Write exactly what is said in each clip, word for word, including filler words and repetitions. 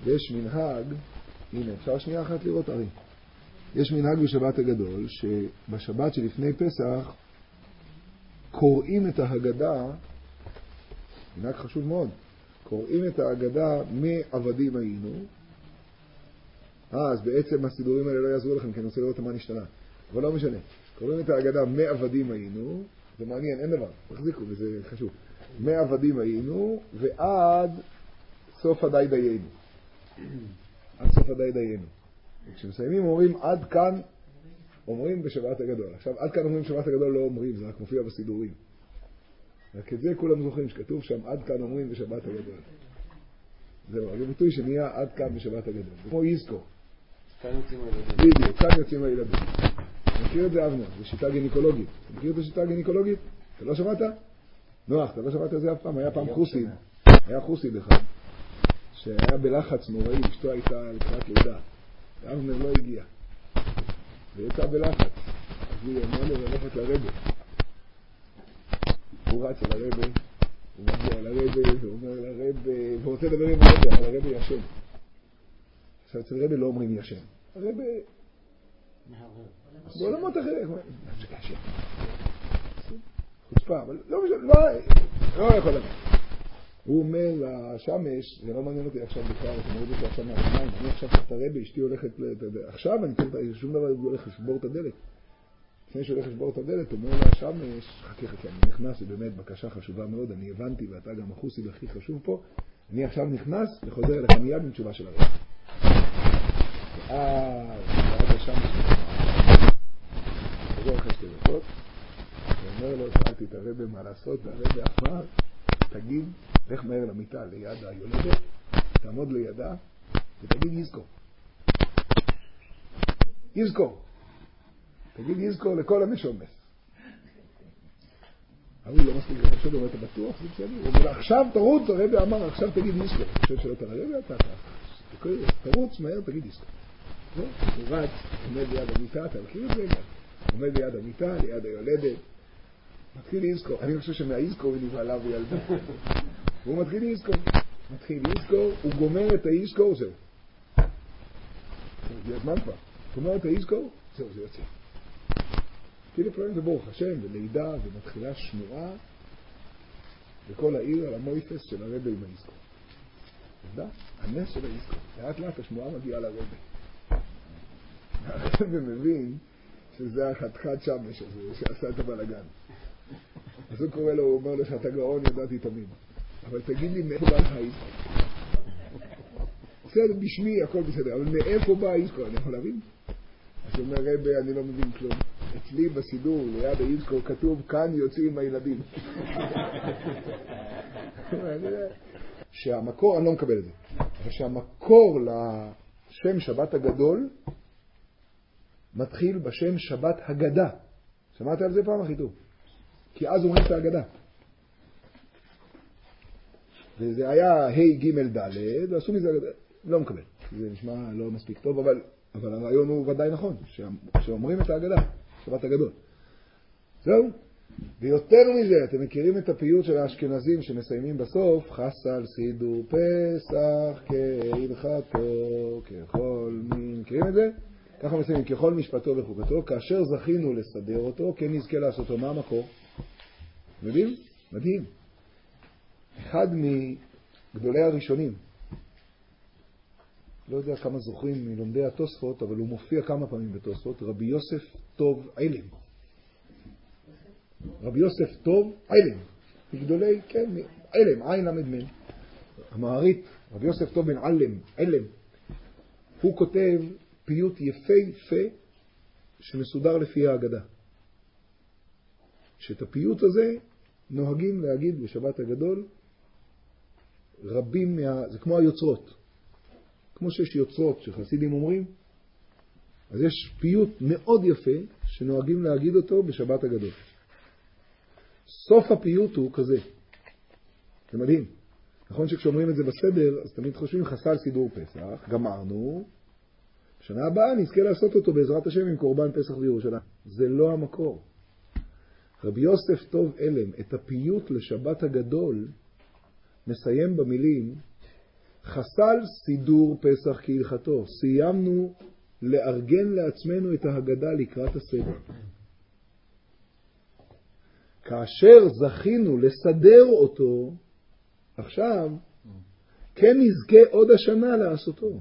יש מנהג, הנה אפשר שנייה אחת לראות ארי. יש מנהג בשבת הגדול, שבשבת שלפני פסח קוראים את ההגדה, מנהג חשוב מאוד, קוראים את ההגדה מעבדים היינו. אה, אז בעצם הסידורים האלה לא יעזרו לכם, כי אני רוצה לראות מה נשתנה. אבל לא משנה. קוראים את ההגדה מעבדים היינו, זה מעניין, אין דבר, תחזיקו, וזה חשוב. מעבדים היינו, ועד סוף הדי דיינו. עד סוף הדי דיינו. וכשמסיימים אומרים עד כאן, אומרים בשבת הגדול. עכשיו, עד כאן אומרים בשבת הגדול לא אומרים, זה רק מופיע בסידורים. רק את זה כולם זוכרים, שכתוב שם עד כאן אומרים בשבת הגדול. זהו, זה ביטוי שנהיה עד כאן בשבת הגדול. זה כמו איזקו. כאן יוצאים הילדים. בדיוק, כאן יוצאים הילדים. מכיר את זה אבנר, זה שיטה גינקולוגית. אתה מכיר את השיטה הגינקולוגית? אתה לא שמעת? נוח, אתה לא שמעת את זה אף פעם? היה פעם חוסיד. היה חוסיד אחד, שהיה בלחץ נוראי, אשתו הייתה לקראת לידה. ואבנר לא הגיע. ויצא בלחץ. אז היא אמרה לו ללכת לרבא. הוא רץ על הרבא, הוא מגיע על הרבא, והוא אומר לרבא, והוא רוצה לדבר עם הרבא, אבל הרבא ישן. עכשיו אצל רבא לא אומרים ישן. הרבא... בעולמות אחרים, זה קשה. חוצפה, אבל לא משנה, לא יכול לדבר. הוא אומר לשמש, זה לא מעניין אותי עכשיו בכלל, אתה מוריד אותי עכשיו מהשמיים, אני עכשיו צריך את הרבא, אשתי הולכת, עכשיו אני צריך, שום דבר הוא הולך לשבור את הדלת. לפני שהולך לשבור את הדלת, הוא אומר לשמש, חכה חכה, אני נכנס, זה באמת בקשה חשובה מאוד, אני הבנתי, ואתה גם החוסיד הכי חשוב פה, אני עכשיו נכנס וחוזר אליך מיד עם תשובה של הרבא. ואז, ואז השמש חוזר אחרי שתי דקות, ואומר לו, שאלתי את הרבא מה לעשות, והרבא אמר, תגיד, לך מהר למיטה ליד היולדת, תעמוד לידה, ותגיד יזכור. יזכור. תגיד יזכור לכל המשומס. אבל הוא לא מספיק לחשוב, הוא אומר, אתה בטוח? זה בסדר. הוא אומר, עכשיו תרוץ, הרבא אמר, עכשיו תגיד יזכור. אני חושב שלא תראה הרבא, אתה תרוץ, מהר, תגיד יזכור. הוא רץ, עומד ליד המיטה, אתה מכיר את זה? עומד ליד המיטה, ליד היולדת. מתחיל יזכור. אני חושב שמהיזכור היא נבהלה וילדה. והוא מתחיל יזכור. מתחיל יזכור, הוא גומר את היזכור, זהו. זה הזמן כבר. הוא גומר את היזכור, זהו, זה יוצא. כאילו פעמים זה ברוך השם, ולידה, ומתחילה שמועה, וכל העיר על המויפס של הרבא עם היזכור. עובדה? הנס של היזכור. לאט לאט השמועה מגיעה לרבא. הרבא מבין שזה החתיכת שמש הזה, שעשה את הבלגן. אז הוא קורא לו, הוא אומר לו שאתה גאון, ידעתי תמיד. אבל תגיד לי מאיפה בא לך היזכור. בסדר, בשמי הכל בסדר, אבל מאיפה בא היזכור? אני יכול להבין? אז הוא אומר, רבי, אני לא מבין כלום. אצלי בסידור, ליד היזכור, כתוב, כאן יוצאים הילדים. שהמקור, אני לא מקבל את זה, אבל שהמקור לשם שבת הגדול, מתחיל בשם שבת הגדה. שמעת על זה פעם הכי טוב? כי אז אומרים את ההגדה. וזה היה ה' ג' ד' ועשו מזה, לא מקבל. זה נשמע לא מספיק טוב, אבל, אבל הרעיון הוא ודאי נכון, שאומרים את ההגדה, שבת הגדול. זהו. ויותר מזה, אתם מכירים את הפיוט של האשכנזים שמסיימים בסוף, חסל סידור פסח כהלכתו, ככל מין, מכירים את זה? ככה מסיימים, ככל משפטו וחוקתו, כאשר זכינו לסדר אותו, כן נזכה לעשותו. מה המקור? מדהים? מדהים. אחד מגדולי הראשונים, לא יודע כמה זוכרים מלומדי התוספות, אבל הוא מופיע כמה פעמים בתוספות, רבי יוסף טוב עילם. רבי יוסף טוב עילם. מגדולי, כן, עילם, עין למד מן. המערית, רבי יוסף טוב בן עילם, עילם. הוא כותב פיוט יפהפה שמסודר לפי ההגדה. שאת הפיוט הזה נוהגים להגיד בשבת הגדול רבים מה... זה כמו היוצרות. כמו שיש יוצרות שחסידים אומרים, אז יש פיוט מאוד יפה שנוהגים להגיד אותו בשבת הגדול. סוף הפיוט הוא כזה. זה מדהים. נכון שכשאומרים את זה בסדר, אז תמיד חושבים חסל סידור פסח, גמרנו, בשנה הבאה נזכה לעשות אותו בעזרת השם עם קורבן פסח בירושלים. זה לא המקור. רבי יוסף טוב עילם, את הפיוט לשבת הגדול, מסיים במילים, חסל סידור פסח כהלכתו. סיימנו לארגן לעצמנו את ההגדה לקראת הסדר. כאשר זכינו לסדר אותו, עכשיו כן נזכה עוד השנה לעשותו.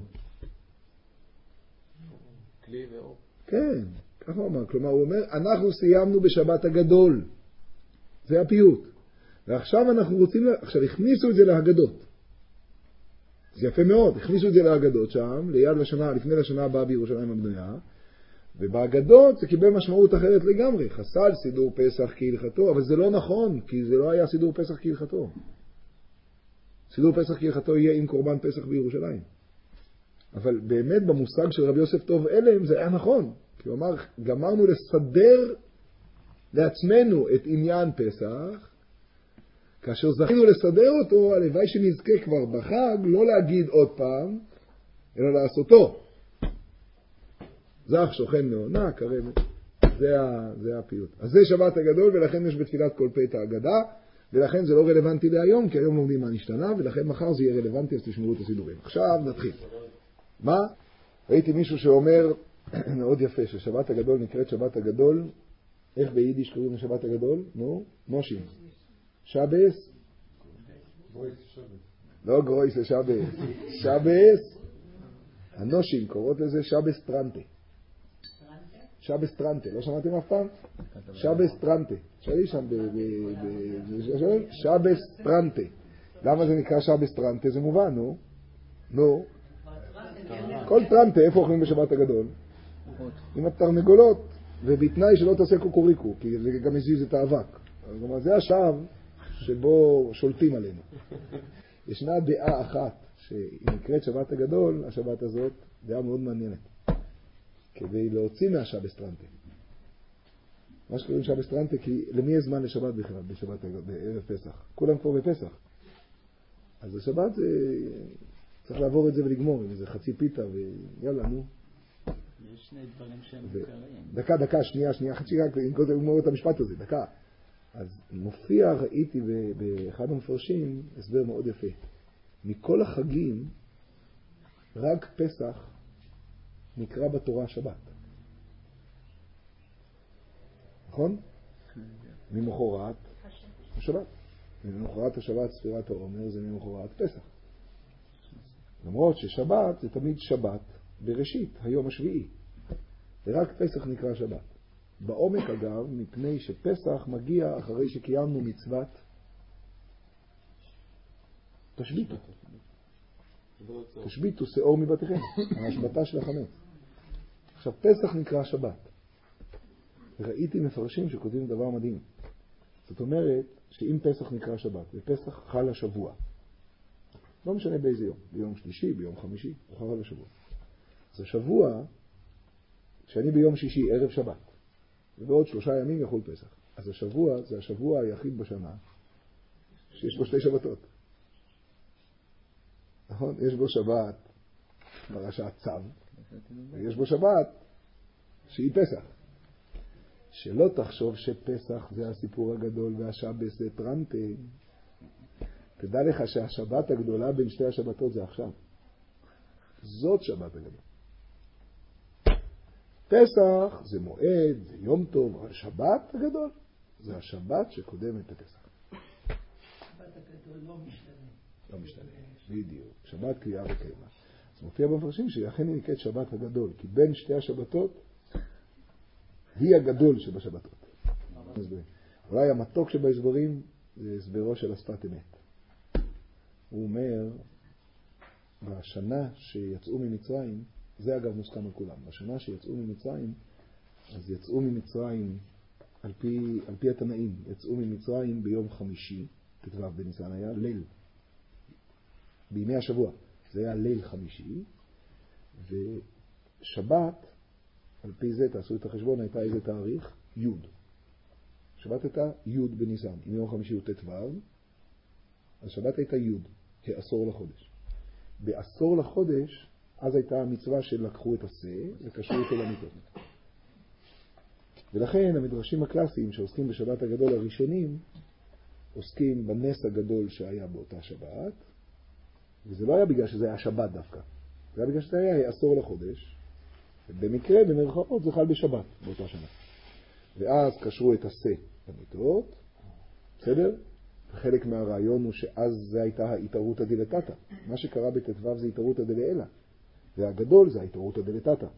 כלי ואור. כן, ככה הוא אמר. כלומר, הוא אומר, אנחנו סיימנו בשבת הגדול. זה הפיוט. ועכשיו אנחנו רוצים, עכשיו הכניסו את זה להגדות. זה יפה מאוד, הכניסו את זה להגדות שם, ליד לשנה, לפני לשנה הבאה בירושלים הבנויה, ובהגדות זה קיבל משמעות אחרת לגמרי. חסל סידור פסח כהלכתו, אבל זה לא נכון, כי זה לא היה סידור פסח כהלכתו. סידור פסח כהלכתו יהיה עם קורבן פסח בירושלים. אבל באמת במושג של רבי יוסף טוב אלם זה היה נכון. כי הוא אמר, גמרנו לסדר לעצמנו את עניין פסח, כאשר זכינו לסדר אותו, הלוואי שנזכה כבר בחג, לא להגיד עוד פעם, אלא לעשותו. זך שוכן מעונה, קרב. זה, ה, זה הפיוט. אז זה שבת הגדול, ולכן יש בתפילת כל פית ההגדה, ולכן זה לא רלוונטי להיום, כי היום לומדים מה נשתנה, ולכן מחר זה יהיה רלוונטי, אז תשמרו את הסידורים. עכשיו נתחיל. מה? ראיתי מישהו שאומר, מאוד יפה, ששבת הגדול נקראת שבת הגדול, איך ביידיש קוראים לשבת הגדול? נו, נושים. שבס? לא גרויס לשבס. שבס, הנושים קוראות לזה שבס טרנטה. שבס טרנטה, לא שמעתם אף פעם? שבס טרנטה. שאלי שם שבס טרנטה. למה זה נקרא שבס טרנטה? זה מובן, נו. נו. כל טרנטה, איפה אוכלים בשבת הגדול? עם התרנגולות, ובתנאי שלא תעשה קוקוריקו, כי זה גם מזיז את האבק. זאת אומרת, זה השב שבו שולטים עלינו. ישנה דעה אחת, שהיא נקראת שבת הגדול, השבת הזאת, דעה מאוד מעניינת. כדי להוציא מהשבס טרנטה. מה שקוראים שבס טרנטה, כי למי יש זמן לשבת בכלל, בשבת הגדול, בערב פסח? כולם כבר בפסח. אז השבת זה... צריך לעבור את זה ולגמור, עם איזה חצי פיתה, ויאללה, נו. יש שני דברים שהם מוכרים. דקה, דקה, שנייה, שנייה, חצי רק, אם קודם לגמור את המשפט הזה, דקה. אז מופיע, ראיתי באחד המפרשים, הסבר מאוד יפה. מכל החגים, רק פסח נקרא בתורה שבת. נכון? ממחרת השבת. ממחרת השבת ספירת העומר זה ממחרת פסח. למרות ששבת זה תמיד שבת בראשית, היום השביעי. ורק פסח נקרא שבת. בעומק אגב, מפני שפסח מגיע אחרי שקיימנו מצוות תשביתו. תשביתו שאור מבתיכם, ההשבתה של החמץ. עכשיו פסח נקרא שבת. ראיתי מפרשים שכותבים דבר מדהים. זאת אומרת שאם פסח נקרא שבת, ופסח חל השבוע, לא משנה באיזה יום, ביום שלישי, ביום חמישי, הוא חל השבוע. אז השבוע, שאני ביום שישי ערב שבת, ובעוד שלושה ימים יחול פסח. אז השבוע זה השבוע היחיד בשנה שיש בו שתי שבתות. נכון? יש בו שבת פרשת צו, ויש בו שבת שהיא פסח. שלא תחשוב שפסח זה הסיפור הגדול והשבס זה טרנטה. תדע לך שהשבת הגדולה בין שתי השבתות זה עכשיו. זאת שבת הגדול. פסח זה מועד, זה יום טוב, אבל שבת הגדול זה השבת שקודמת לפסח. שבת הגדול לא משתנה. לא משתנה, בדיוק. שבת קריאה וקיימה. אז מופיע במפרשים שאכן היא נקראת שבת הגדול, כי בין שתי השבתות היא הגדול שבשבתות. אולי המתוק שבהסברים זה הסברו של השפת אמת. הוא אומר, בשנה שיצאו ממצרים, זה אגב מוסכם על כולם, בשנה שיצאו ממצרים, אז יצאו ממצרים, על פי, על פי התנאים, יצאו ממצרים ביום חמישי, תתוו בניסן היה ליל, בימי השבוע, זה היה ליל חמישי, ושבת, על פי זה, תעשו את החשבון, הייתה איזה תאריך? י'. שבת הייתה י' בניסן, אם יום חמישי הוא תתוו, אז שבת הייתה י', כעשור לחודש. בעשור לחודש, אז הייתה המצווה של לקחו את השה וקשרו אותו למיטות. ולכן המדרשים הקלאסיים שעוסקים בשבת הגדול הראשונים, עוסקים בנס הגדול שהיה באותה שבת, וזה לא היה בגלל שזה היה שבת דווקא. זה היה בגלל שזה היה עשור לחודש. ובמקרה, במרכאות, זה חל בשבת באותה שנה. ואז קשרו את עשה למיטות, בסדר? וחלק מהרעיון הוא שאז זה הייתה ההתערותא דלתתא. מה שקרה בט"ו זה התערותא דלעילא. והגדול זה ההתערותא דלתתא.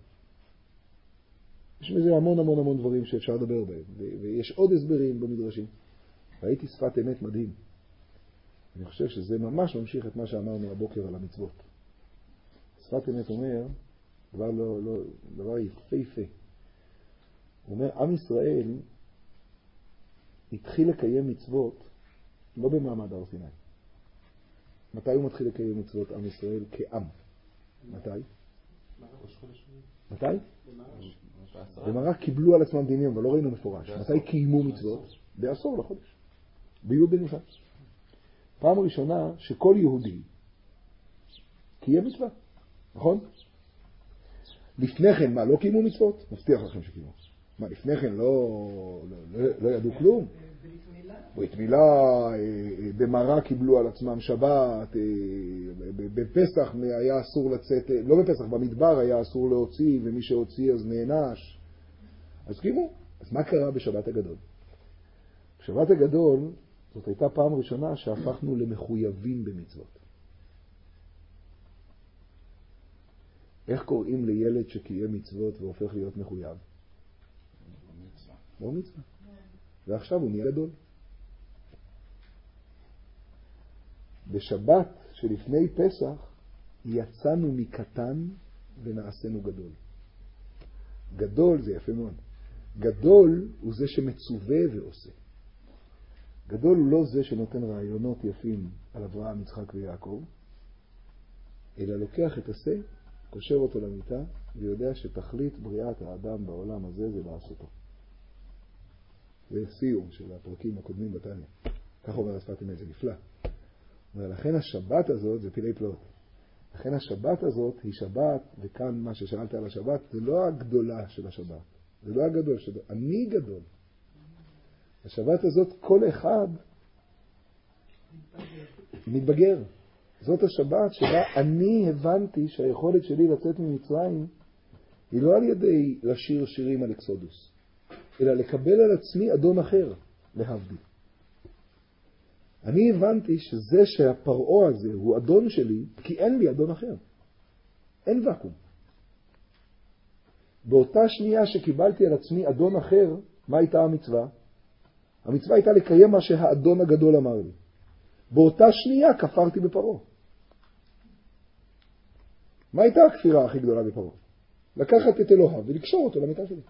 יש מזה המון המון המון דברים שאפשר לדבר בהם. ויש עוד הסברים במדרשים. ראיתי שפת אמת מדהים. אני חושב שזה ממש ממשיך את מה שאמרנו הבוקר על המצוות. שפת אמת אומר, דבר, לא, לא, דבר יפהפה. הוא אומר, עם ישראל התחיל לקיים מצוות לא במעמד הר סיני. מתי הוא מתחיל לקיים מצוות עם ישראל כעם? מתי? מתי? במראה קיבלו על עצמם דינים, אבל לא ראינו מפורש. מתי קיימו מצוות? בעשור לחודש. בי' בניסן. פעם ראשונה שכל יהודי קיים מצווה. נכון? לפני כן, מה, לא קיימו מצוות? מבטיח לכם שקיימו. מה, לפני כן לא, לא, לא, לא ידעו כלום? ברית מילה, במראה קיבלו על עצמם שבת, בפסח היה אסור לצאת, לא בפסח, במדבר היה אסור להוציא, ומי שהוציא אז נענש. אז קיימו. אז מה קרה בשבת הגדול? בשבת הגדול, זאת הייתה פעם ראשונה שהפכנו למחויבים במצוות. איך קוראים לילד שקיים מצוות והופך להיות מחויב? בר מצווה. ועכשיו הוא נהיה גדול. בשבת שלפני פסח יצאנו מקטן ונעשינו גדול. גדול זה יפה מאוד. גדול הוא זה שמצווה ועושה. גדול הוא לא זה שנותן רעיונות יפים על אברהם, יצחק ויעקב, אלא לוקח את עשה, קושר אותו למיטה, ויודע שתכלית בריאת האדם בעולם הזה זה לעשותו. זה סיום של הפרקים הקודמים בתניא. כך אומר השפת אמת, זה נפלא. ולכן השבת הזאת זה פילי פלאות. לכן השבת הזאת היא שבת, וכאן מה ששאלת על השבת, זה לא הגדולה של השבת. זה לא הגדול של השבת. אני גדול. השבת הזאת כל אחד מתבגר. זאת השבת שבה אני הבנתי שהיכולת שלי לצאת ממצרים היא לא על ידי לשיר שירים על אקסודוס, אלא לקבל על עצמי אדון אחר, להבדיל. אני הבנתי שזה שהפרעה הזה הוא אדון שלי, כי אין לי אדון אחר. אין וקום. באותה שנייה שקיבלתי על עצמי אדון אחר, מה הייתה המצווה? המצווה הייתה לקיים מה שהאדון הגדול אמר לי. באותה שנייה כפרתי בפרעה. מה הייתה הכפירה הכי גדולה בפרעה? לקחת את אלוהיו ולקשור אותו למיטה שלי.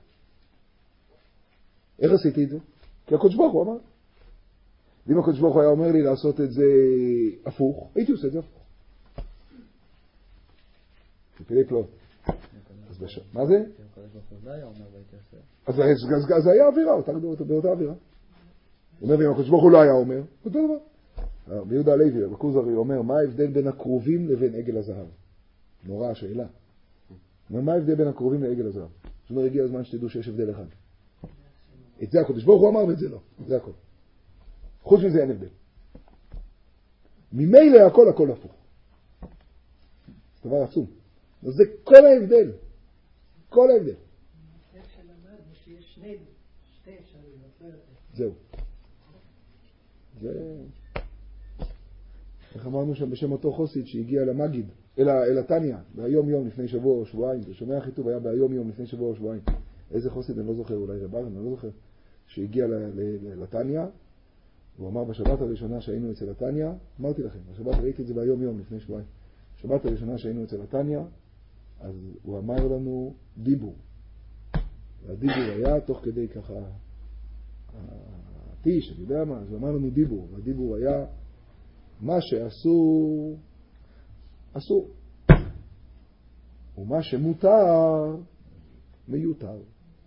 איך עשיתי את זה? כי הקדוש ברוך הוא אמר. ואם הקדוש ברוך הוא היה אומר לי לעשות את זה הפוך, הייתי עושה את זה הפוך. תפילי פלאות. מה זה? אז זה היה אווירה, באותה אווירה. הוא אומר, ואם הקדוש ברוך הוא לא היה אומר, אותו דבר. ביהודה הלוי, בכוזרי, אומר, מה ההבדל בין הקרובים לבין עגל הזהב? נורא השאלה. מה ההבדל בין הקרובים לעגל הזהב? זאת אומרת, הגיע הזמן שתדעו שיש הבדל אחד. את זה הקדוש ברוך הוא אמר ואת זה לא. זה הכל. חוץ מזה אין הבדל. ממילא הכל הכל הפוך. זה דבר עצום. זה כל ההבדל. כל ההבדל. זהו. זה... איך אמרנו שם בשם אותו חוסיד שהגיע למגיד, אל התניה, ביום יום לפני שבוע או שבועיים. זה שומע הכיתוב היה ביום יום לפני שבוע או שבועיים. איזה חוסיד אני לא זוכר, אולי רבר, אני לא זוכר. שהגיע לתניה, הוא אמר בשבת הראשונה שהיינו אצל התניה, אמרתי לכם, בשבת ראיתי את זה ביום יום לפני שבועיים. בשבת הראשונה שהיינו אצל התניה, אז הוא אמר לנו דיבור. והדיבור היה תוך כדי ככה, הטיש, אני יודע מה, אז הוא אמר לנו דיבור. והדיבור היה מה שאסור, אסור. ומה שמותר, מיותר.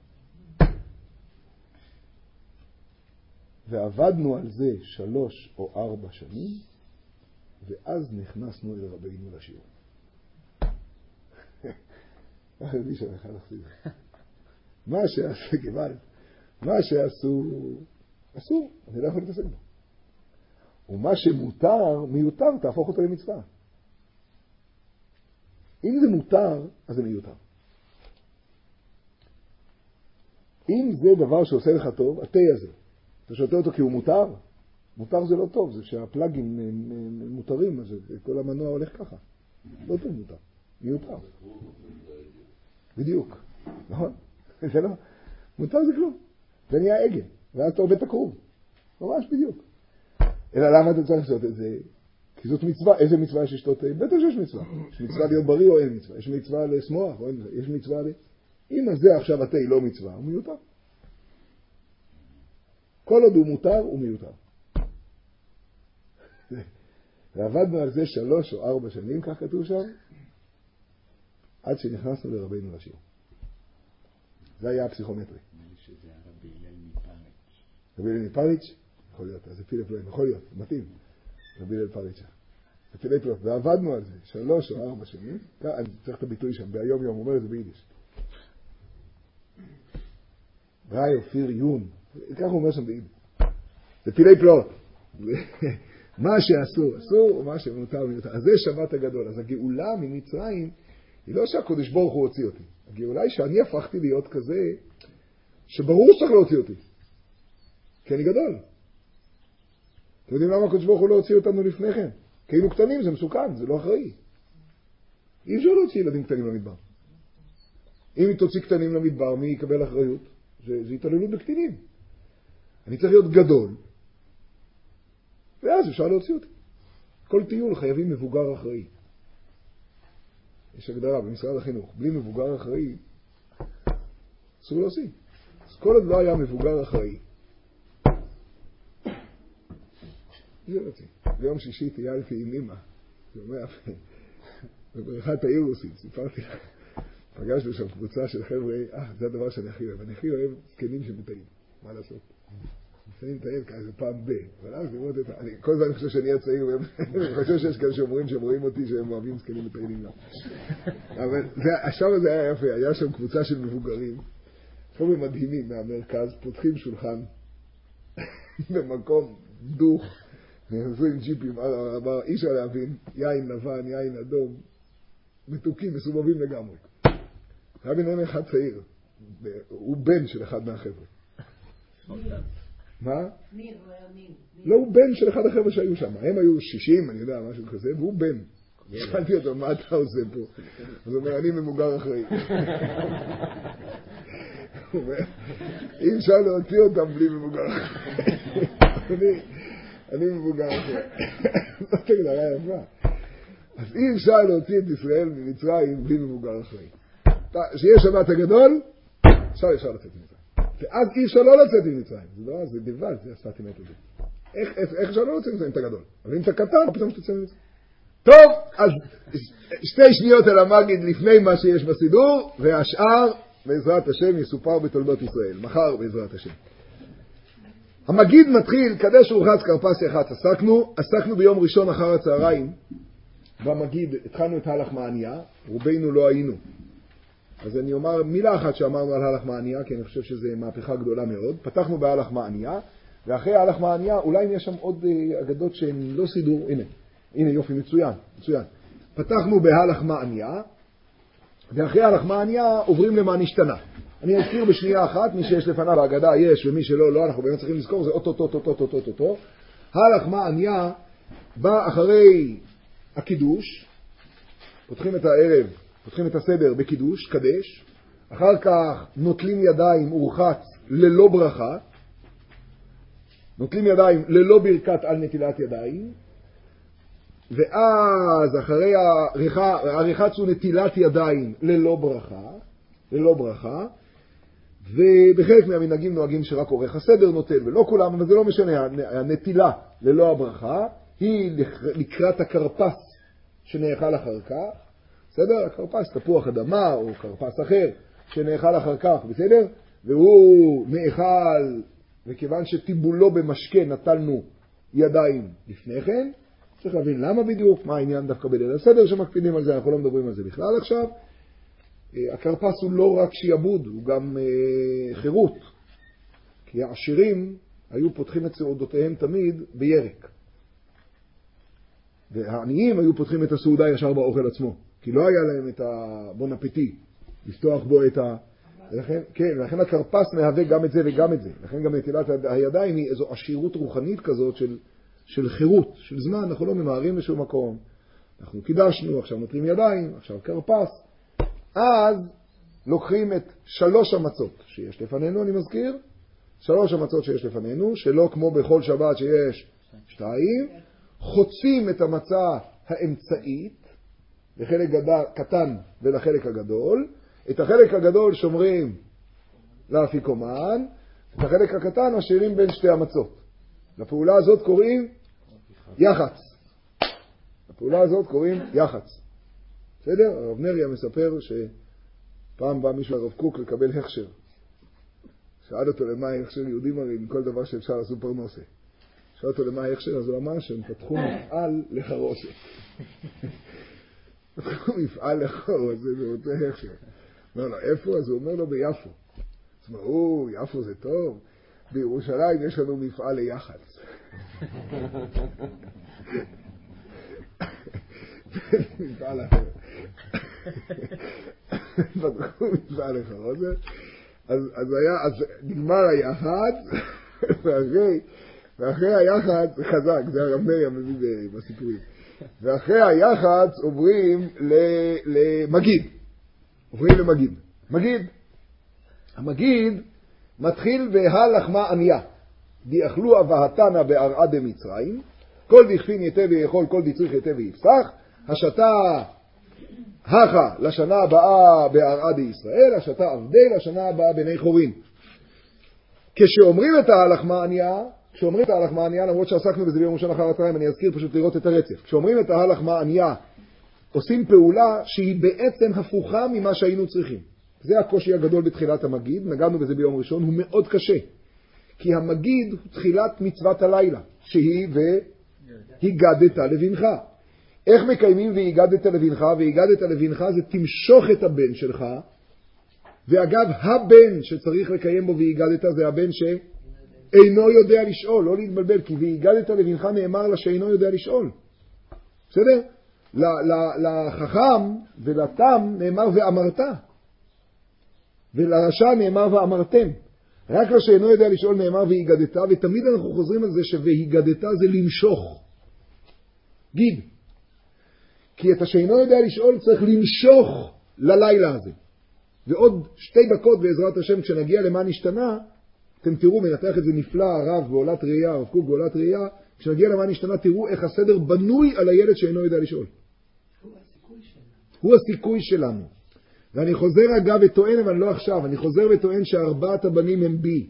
ועבדנו על זה שלוש או ארבע שנים, ואז נכנסנו אל רבינו לשיעור. אני שם אחד לחסיד. מה שעשו, גבל, מה שעשו, אסור, אני לא יכול להתעסק בו. ומה שמותר, מיותר, תהפוך אותו למצווה. אם זה מותר, אז זה מיותר. אם זה דבר שעושה לך טוב, התה הזה, אתה שותה אותו כי הוא מותר, מותר זה לא טוב, זה שהפלאגים מותרים, אז כל המנוע הולך ככה. לא טוב מותר, מיותר. בדיוק, נכון? זה לא, מותר זה כלום. זה נהיה עגל, ואז אתה עובד את הכרוב. ממש בדיוק. אלא למה אתה צריך לעשות את זה? כי זאת מצווה. איזה מצווה יש לשתות? בטח שיש מצווה. יש מצווה להיות בריא או אין מצווה? יש מצווה לשמוח או אין מצווה? יש מצווה ל... אם הזה עכשיו התה לא מצווה, הוא מיותר. כל עוד הוא מותר, הוא מיותר. ועבדנו על זה שלוש או ארבע שנים, כך כתוב שם, עד שנכנסנו לרבינו לשיר. זה היה הפסיכומטרי. נראה שזה הרבי הלל מפריץ'. רבי הלל מפריץ'? יכול להיות, אז זה פילי פלואים, יכול להיות, מתאים. רבי הלל פריץ'. זה פילי פלואים, ועבדנו על זה שלוש או ארבע שנים, אני צריך את הביטוי שם, ביום יום, הוא אומר את זה ביידיש. ראי אופיר יון, כך הוא אומר שם ביידיש. זה פילי פלואים. מה שאסור, אסור, ומה שמותר מיותר. אז זה שבת הגדול. אז הגאולה ממצרים היא לא שהקדוש ברוך הוא הוציא אותי. הגאולה היא שאני הפכתי להיות כזה שברור שצריך להוציא אותי. כי אני גדול. אתם יודעים למה הקדוש ברוך הוא לא הוציא אותנו לפני כן? כי היינו קטנים, זה מסוכן, זה לא אחראי. אי אפשר להוציא ילדים קטנים למדבר. אם היא תוציא קטנים למדבר, מי יקבל אחריות? זה, זה התעללות בקטינים. אני צריך להיות גדול. ואז אפשר להוציא אותי. כל טיול חייבים מבוגר אחראי. יש הגדרה במשרד החינוך. בלי מבוגר אחראי, אסור להוציא. אז כל עוד לא היה מבוגר אחראי. זה להוציא. ביום שישי טיילתי עם אמא. זה אומר, בבריכת העיר רוסית, סיפרתי לה. פגשנו שם קבוצה של חבר'ה, אה, זה הדבר שאני הכי אוהב. אני הכי אוהב זקנים שמטיילים. מה לעשות? אני מטייל כאיזה פעם ב, אבל אז לראות את... כל הזמן אני חושב שאני הצעיר, ואני חושב שיש כאלה שאומרים שהם רואים אותי שהם אוהבים זקנים מטיילים לה. אבל השם הזה היה יפה, היה שם קבוצה של מבוגרים, חבר'ה מדהימים מהמרכז, פותחים שולחן במקום דוך, נכנסו עם ג'יפים, אמר, אי אפשר להבין, יין לבן, יין אדום, מתוקים, מסובבים לגמרי. היה ביניהם אחד צעיר, הוא בן של אחד מהחבר'ה. מה? ניר, הוא היה ניר. לא, הוא בן של אחד החבר'ה שהיו שם. הם היו שישים, אני יודע, משהו כזה, והוא בן. שאלתי אותו, מה אתה עושה פה? אז הוא אומר, אני מבוגר אחראי. הוא אומר, אי אפשר להוציא אותם בלי מבוגר אחראי. אני מבוגר אחראי. זאת הגדרה יפה. אז אי אפשר להוציא את ישראל ממצרים בלי מבוגר אחראי. שיש שבת הגדול, עכשיו אפשר לצאת ממצרים. ואז אי אפשר לא לצאת ממצרים. זה לא, זה דבל, זה השפתי מת לזה. איך, איך, איך אפשר לא לצאת ממצרים? אתה גדול. אבל אם אתה קטן, פתאום שתצא ממצרים. טוב, אז שתי שניות על המגיד לפני מה שיש בסידור, והשאר, בעזרת השם, יסופר בתולדות ישראל. מחר, בעזרת השם. המגיד מתחיל, קדש ורחץ כרפס יחץ. עסקנו, עסקנו ביום ראשון אחר הצהריים, במגיד התחלנו את הלך מעניה, רובנו לא היינו. אז אני אומר מילה אחת שאמרנו על הלך מעניה, כי אני חושב שזו מהפכה גדולה מאוד. פתחנו בהלך מעניה, ואחרי הלך מעניה, אולי יש שם עוד אגדות שהן לא סידור. הנה, הנה יופי, מצוין, מצוין. פתחנו בהלך מעניה, ואחרי הלך מעניה עוברים למה נשתנה. אני אזכיר בשנייה אחת, מי שיש לפניו בהגדה יש, ומי שלא, לא, אנחנו באמת צריכים לזכור, זה אותו, אותו, אותו, אותו, אותו, אותו. הלך מעניה בא אחרי הקידוש, פותחים את הערב, פותחים את הסדר בקידוש, קדש, אחר כך נוטלים ידיים ורחץ ללא ברכה, נוטלים ידיים ללא ברכת על נטילת ידיים, ואז אחרי הרחץ הוא נטילת ידיים ללא ברכה, ללא ברכה, ובחלק מהמנהגים נוהגים שרק עורך הסדר נוטל, ולא כולם, אבל זה לא משנה, הנטילה ללא הברכה היא לקראת הקרפס שנאכל אחר כך, בסדר? הקרפס, תפוח אדמה או קרפס אחר שנאכל אחר כך, בסדר? והוא נאכל, וכיוון שטיבולו במשקה נטלנו ידיים לפני כן, צריך להבין למה בדיוק, מה העניין דווקא בליל הסדר שמקפידים על זה, אנחנו לא מדברים על זה בכלל עכשיו. הקרפס הוא לא רק שיעבוד, הוא גם אה, חירות. כי העשירים היו פותחים את סעודותיהם תמיד בירק. והעניים היו פותחים את הסעודה ישר באוכל עצמו, כי לא היה להם את הבון אפטי, לפתוח בו את ה... ולכן, כן, ולכן הקרפס מהווה גם את זה וגם את זה. לכן גם נטילת הידיים היא איזו עשירות רוחנית כזאת של, של חירות, של זמן, אנחנו לא ממהרים לשום מקום. אנחנו קידשנו, עכשיו נותרים ידיים, עכשיו קרפס. אז לוקחים את שלוש המצות שיש לפנינו, אני מזכיר, שלוש המצות שיש לפנינו, שלא כמו בכל שבת שיש שתיים, חוצים את המצה האמצעית, לחלק גדל, קטן ולחלק הגדול, את החלק הגדול שומרים לאפיקומן, את החלק הקטן משאירים בין שתי המצות. לפעולה הזאת קוראים יחץ. לפעולה הזאת קוראים יחץ. בסדר? הרב נריה מספר שפעם בא מישהו הרב קוק לקבל הכשר. שאל אותו למה הכשר, יהודים הרי עם כל דבר שאפשר לעשו פרנסה. שאל אותו למה הכשר, אז הוא אמר שהם פתחו מפעל לחרושת. פתחו מפעל לחרושת, זה רוצה הכשר. אומר לו, איפה? אז הוא אומר לו, ביפו. אז אמרו, יפו זה טוב. בירושלים יש לנו מפעל ליחץ. מפעל אחר. פתחו מפעל לחרושת. אז היה, אז נגמר היחץ, ואחרי, ואחרי היחץ, זה חזק, זה הרב נריה מביא בסיפורים. ואחרי היחץ עוברים למגיד. עוברים למגיד. מגיד. המגיד מתחיל בהלחמה עניה. דיאכלו אבהתנה בארעה דמצרים, כל דכפין יתה ויאכול, כל דצריך יתה ויפסח, השתה הכה לשנה הבאה בארעה דישראל, השתה עבדי לשנה הבאה בני חורין. כשאומרים את ההלחמה עניה, כשאומרים את ההלחמה עניה, למרות שעסקנו בזה ביום ראשון אחר הצהריים, אני אזכיר פשוט לראות את הרצף. כשאומרים את ההלחמה עניה, עושים פעולה שהיא בעצם הפוכה ממה שהיינו צריכים. זה הקושי הגדול בתחילת המגיד, נגענו בזה ביום ראשון, הוא מאוד קשה. כי המגיד הוא תחילת מצוות הלילה, שהיא והיגדת לבנך. איך מקיימים והיגדת לבנך? והיגדת לבנך זה תמשוך את הבן שלך, ואגב, הבן שצריך לקיים בו והיגדת זה הבן שאינו יודע לשאול, לא להתבלבל, כי והיגדת לבנך נאמר לה שאינו יודע לשאול. בסדר? לחכם ולתם נאמר ואמרת, ולרשע נאמר ואמרתם. רק לשאינו יודע לשאול נאמר והיגדת, ותמיד אנחנו חוזרים על זה שהיגדת זה למשוך. גיד. כי את השאינו יודע לשאול צריך למשוך ללילה הזה. ועוד שתי דקות בעזרת השם כשנגיע למה נשתנה, אתם תראו, מנתח את זה נפלא, הרב בעולת ראייה, הרב קוק בעולת ראייה, כשנגיע למה נשתנה תראו איך הסדר בנוי על הילד שאינו יודע לשאול. הוא הסיכוי שלנו. הוא הסיכוי שלנו. ואני חוזר אגב וטוען, אבל לא עכשיו, אני חוזר וטוען שארבעת הבנים הם בי.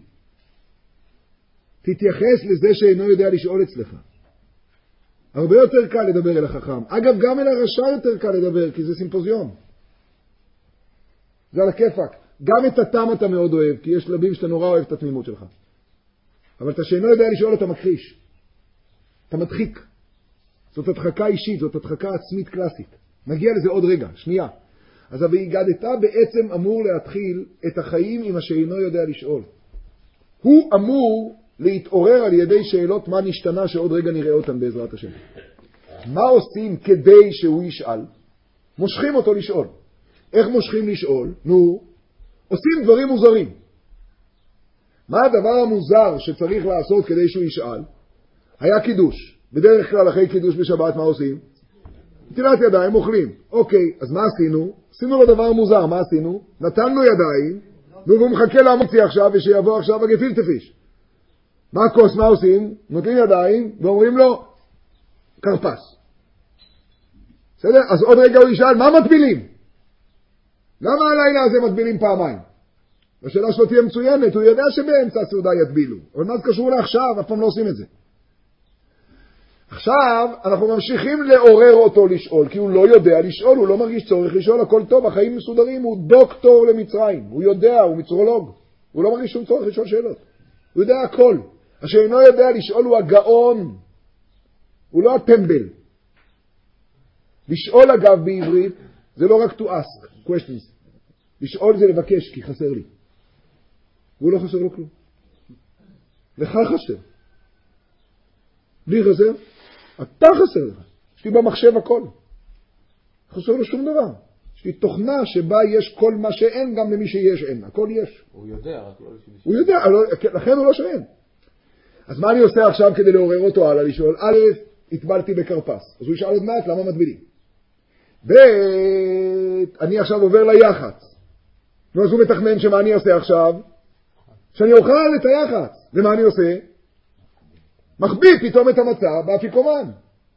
תתייחס לזה שאינו יודע לשאול אצלך. הרבה יותר קל לדבר אל החכם. אגב, גם אל הרשע יותר קל לדבר, כי זה סימפוזיון. זה על הכיפק. גם את התם אתה מאוד אוהב, כי יש שלבים שאתה נורא אוהב את התמימות שלך. אבל אתה שאינו יודע לשאול אתה מכחיש. אתה מדחיק. זאת הדחקה אישית, זאת הדחקה עצמית קלאסית. נגיע לזה עוד רגע, שנייה. אז והיגדת בעצם אמור להתחיל את החיים עם השאינו יודע לשאול. הוא אמור להתעורר על ידי שאלות מה נשתנה שעוד רגע נראה אותן בעזרת השם. מה עושים כדי שהוא ישאל? מושכים אותו לשאול. איך מושכים לשאול? נו, עושים דברים מוזרים. מה הדבר המוזר שצריך לעשות כדי שהוא ישאל? היה קידוש. בדרך כלל אחרי קידוש בשבת מה עושים? נטילת ידיים, אוכלים. אוקיי, אז מה עשינו? עשינו לו דבר מוזר, מה עשינו? נתנו ידיים, והוא מחכה להמוציא עכשיו ושיבוא עכשיו הגפילטע פיש. מה הכוס, מה עושים? נותנים ידיים ואומרים לו, קרפס. בסדר? אז עוד רגע הוא ישאל, מה מטבילים? למה הלילה הזה מטבילים פעמיים? השאלה שלו תהיה מצוינת, הוא יודע שבאמצע הסעודה יטבילו. אבל מה זה קשור לעכשיו? אף פעם לא עושים את זה. עכשיו אנחנו ממשיכים לעורר אותו לשאול, כי הוא לא יודע לשאול, הוא לא מרגיש צורך לשאול, הכל טוב, החיים מסודרים, הוא דוקטור למצרים, הוא יודע, הוא מצרולוג, הוא לא מרגיש שום צורך לשאול שאלות, הוא יודע הכל. השאינו יודע לשאול הוא הגאון, הוא לא הטמבל. לשאול אגב בעברית זה לא רק to ask questions, לשאול זה לבקש כי חסר לי, והוא לא חסר לו כלום, לך חסר, בלי חסר, אתה חסר לך. יש לי במחשב הכל. חסר לו שום דבר. יש לי תוכנה שבה יש כל מה שאין גם למי שיש אין. הכל יש. הוא יודע, רק לא לפי... הוא יודע, לכן הוא לא שאין. אז מה אני עושה עכשיו כדי לעורר אותו הלאה? לשאול, א', התבלתי בקרפס. אז הוא ישאל עוד מעט, למה מטבילים? ב', אני עכשיו עובר ליחץ. נו, אז הוא מתכנן שמה אני עושה עכשיו? שאני אוכל את היחץ. ומה אני עושה? מחביא פתאום את המצה באפיקומן.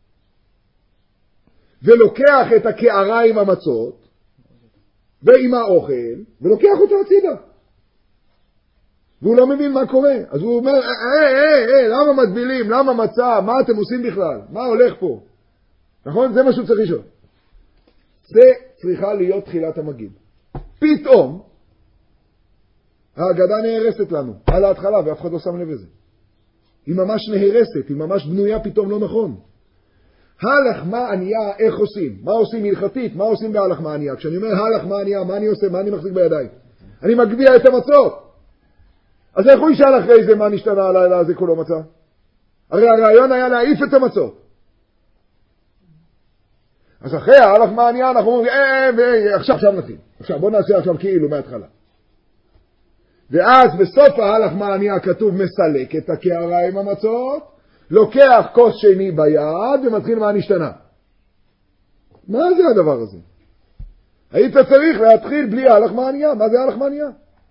ולוקח את הקערה עם המצות, ועם האוכל, ולוקח אותה הצידה. והוא לא מבין מה קורה. אז הוא אומר, אה, אה, אה, למה מטבילים? למה מצה? מה אתם עושים בכלל? מה הולך פה? נכון? זה מה שהוא צריך לשאול. זה צריכה להיות תחילת המגיד. פתאום, ההגדה נהרסת לנו, על ההתחלה, ואף אחד לא שם לב לזה. היא ממש נהרסת, היא ממש בנויה פתאום לא נכון. הלחמה ענייה, איך עושים? מה עושים הלכתית? מה עושים בהלחמה ענייה? כשאני אומר הלחמה ענייה, מה אני עושה? מה אני מחזיק בידיים? אני מגביע את המצות. אז איך הוא ישאל אחרי זה מה נשתנה הלילה הזה כולו מצה? הרי הרעיון היה להעיף את המצות. אז אחרי ההלחמה ענייה אנחנו אומרים, אה, אה, עכשיו, עכשיו נתחיל. עכשיו, בוא נעשה עכשיו כאילו מההתחלה. ואז בסוף ההלחמה ענייה כתוב מסלק את הקערה עם המצות, לוקח כוס שני ביד ומתחיל מה נשתנה. מה זה הדבר הזה? היית צריך להתחיל בלי ההלחמה ענייה. מה זה ההלחמה ענייה?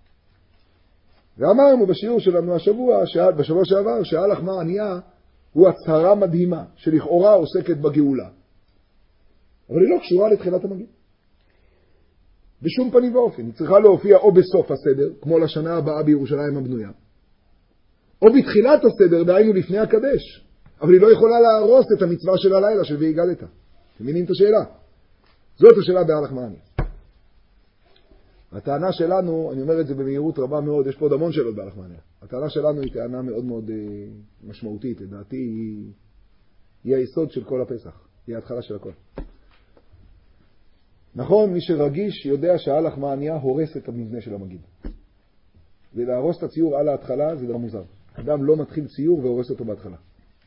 ואמרנו בשיעור שלנו השבוע, בשבוע שעבר, שההלחמה ענייה הוא הצהרה מדהימה, שלכאורה עוסקת בגאולה. אבל היא לא קשורה לתחילת המגיד. בשום פנים ואופן. היא צריכה להופיע או בסוף הסדר, כמו לשנה הבאה בירושלים הבנויה, או בתחילת הסדר, דהיינו לפני הקדש. אבל היא לא יכולה להרוס את המצווה של הלילה של והגדת. אתם מבינים את השאלה? זאת השאלה בהלחמה ענייה. הטענה שלנו, אני אומר את זה במהירות רבה מאוד, יש פה עוד המון שאלות בהלחמה ענייה. הטענה שלנו היא טענה מאוד מאוד אה, משמעותית. לדעתי היא, היא היסוד של כל הפסח. היא ההתחלה של הכל. נכון, מי שרגיש יודע שההלחמה ענייה הורס את המבנה של המגיד. ולהרוס את הציור על ההתחלה זה דבר מוזר. אדם לא מתחיל ציור והורס אותו בהתחלה.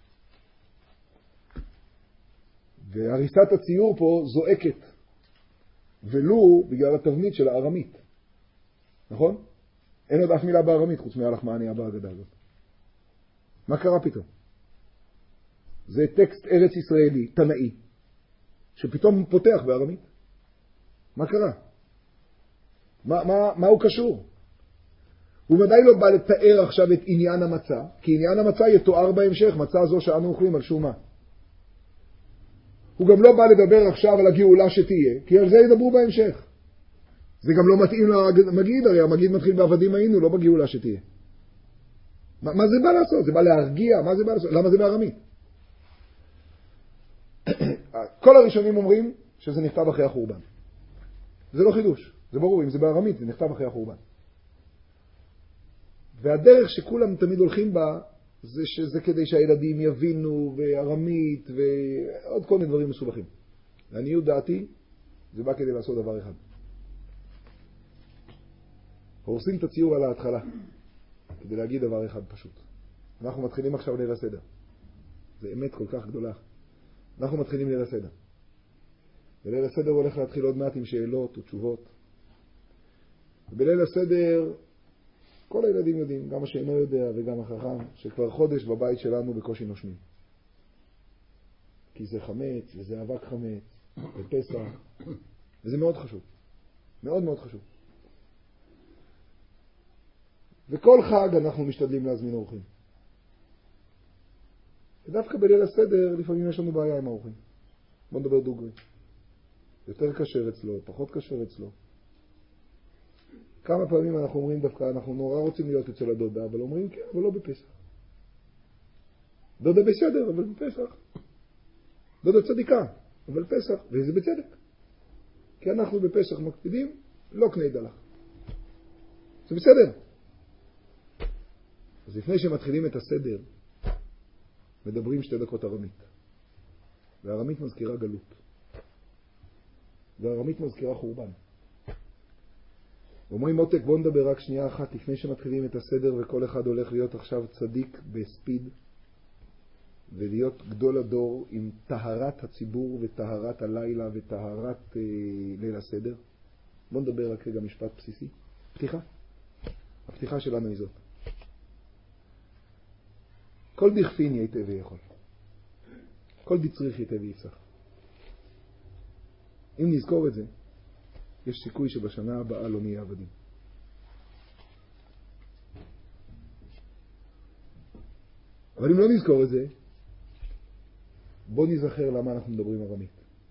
והריסת הציור פה זועקת. ולו בגלל התבנית של הארמית. נכון? אין עוד אף מילה בארמית חוץ מהלחמה ענייה בהגדה הזאת. מה קרה פתאום? זה טקסט ארץ ישראלי, תנאי, שפתאום פותח בארמית. מה קרה? מה, מה, מה הוא קשור? הוא ודאי לא בא לתאר עכשיו את עניין המצה, כי עניין המצה יתואר בהמשך, מצה זו שאנו אוכלים על שום מה. הוא גם לא בא לדבר עכשיו על הגאולה שתהיה, כי על זה ידברו בהמשך. זה גם לא מתאים למגיד, הרי המגיד מתחיל בעבדים היינו, לא בגאולה שתהיה. מה, מה זה בא לעשות? זה בא להרגיע, מה זה בא לעשות? למה זה בארמית? כל הראשונים אומרים שזה נכתב אחרי החורבן. זה לא חידוש, זה ברור, אם זה בארמית, זה נכתב אחרי החורבן. והדרך שכולם תמיד הולכים בה, זה שזה כדי שהילדים יבינו, וארמית, ועוד כל מיני דברים מסובכים. לעניות דעתי, זה בא כדי לעשות דבר אחד. הורסים את הציור על ההתחלה, כדי להגיד דבר אחד פשוט. אנחנו מתחילים עכשיו ליל הסדר. זה אמת כל כך גדולה. אנחנו מתחילים ליל הסדר. וליל הסדר הולך להתחיל עוד מעט עם שאלות ותשובות. ובליל הסדר, כל הילדים יודעים, גם השאינו יודע וגם החכם, שכבר חודש בבית שלנו בקושי נושמים. כי זה חמץ, וזה אבק חמץ, ופסח, וזה מאוד חשוב. מאוד מאוד חשוב. וכל חג אנחנו משתדלים להזמין אורחים. ודווקא בליל הסדר לפעמים יש לנו בעיה עם האורחים. בוא נדבר דוגרי. יותר קשר אצלו, פחות קשר אצלו. כמה פעמים אנחנו אומרים דווקא, אנחנו נורא רוצים להיות אצל הדודה, אבל אומרים כן, אבל לא בפסח. דודה בסדר, אבל בפסח. דודה צדיקה, אבל פסח, וזה בצדק. כי אנחנו בפסח מקפידים, לא קני דלך. זה בסדר. אז לפני שמתחילים את הסדר, מדברים שתי דקות ארמית. והארמית מזכירה גלות. והארמית מזכירה חורבן. אומרים מותק, בוא נדבר רק שנייה אחת לפני שמתחילים את הסדר וכל אחד הולך להיות עכשיו צדיק בספיד. ולהיות גדול הדור עם טהרת הציבור וטהרת הלילה וטהרת אה, ליל הסדר. בואו נדבר רק רגע משפט בסיסי. פתיחה. הפתיחה שלנו היא זאת. כל דכפין ייתה ויכול. כל דצריך ייתה ויפסח. אם נזכור את זה, יש סיכוי שבשנה הבאה לא נהיה עבדים. אבל אם לא נזכור את זה, בוא נזכר למה אנחנו מדברים ארמית.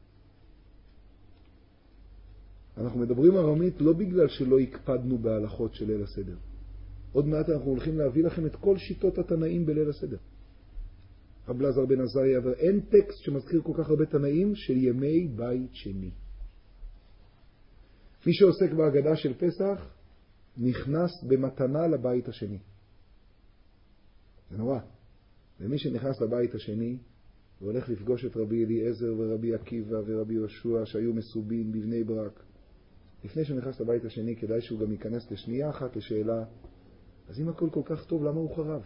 אנחנו מדברים ארמית לא בגלל שלא הקפדנו בהלכות של ליל הסדר. עוד מעט אנחנו הולכים להביא לכם את כל שיטות התנאים בליל הסדר. רב אלעזר בן עזריה, ואין טקסט שמזכיר כל כך הרבה תנאים של ימי בית שני. מי שעוסק בהגדה של פסח נכנס במתנה לבית השני. זה נורא. ומי שנכנס לבית השני והולך לפגוש את רבי אליעזר ורבי עקיבא ורבי יהושע שהיו מסובים בבני ברק, לפני שנכנס לבית השני כדאי שהוא גם ייכנס לשנייה אחת לשאלה, אז אם הכל כל כך טוב, למה הוא חרב?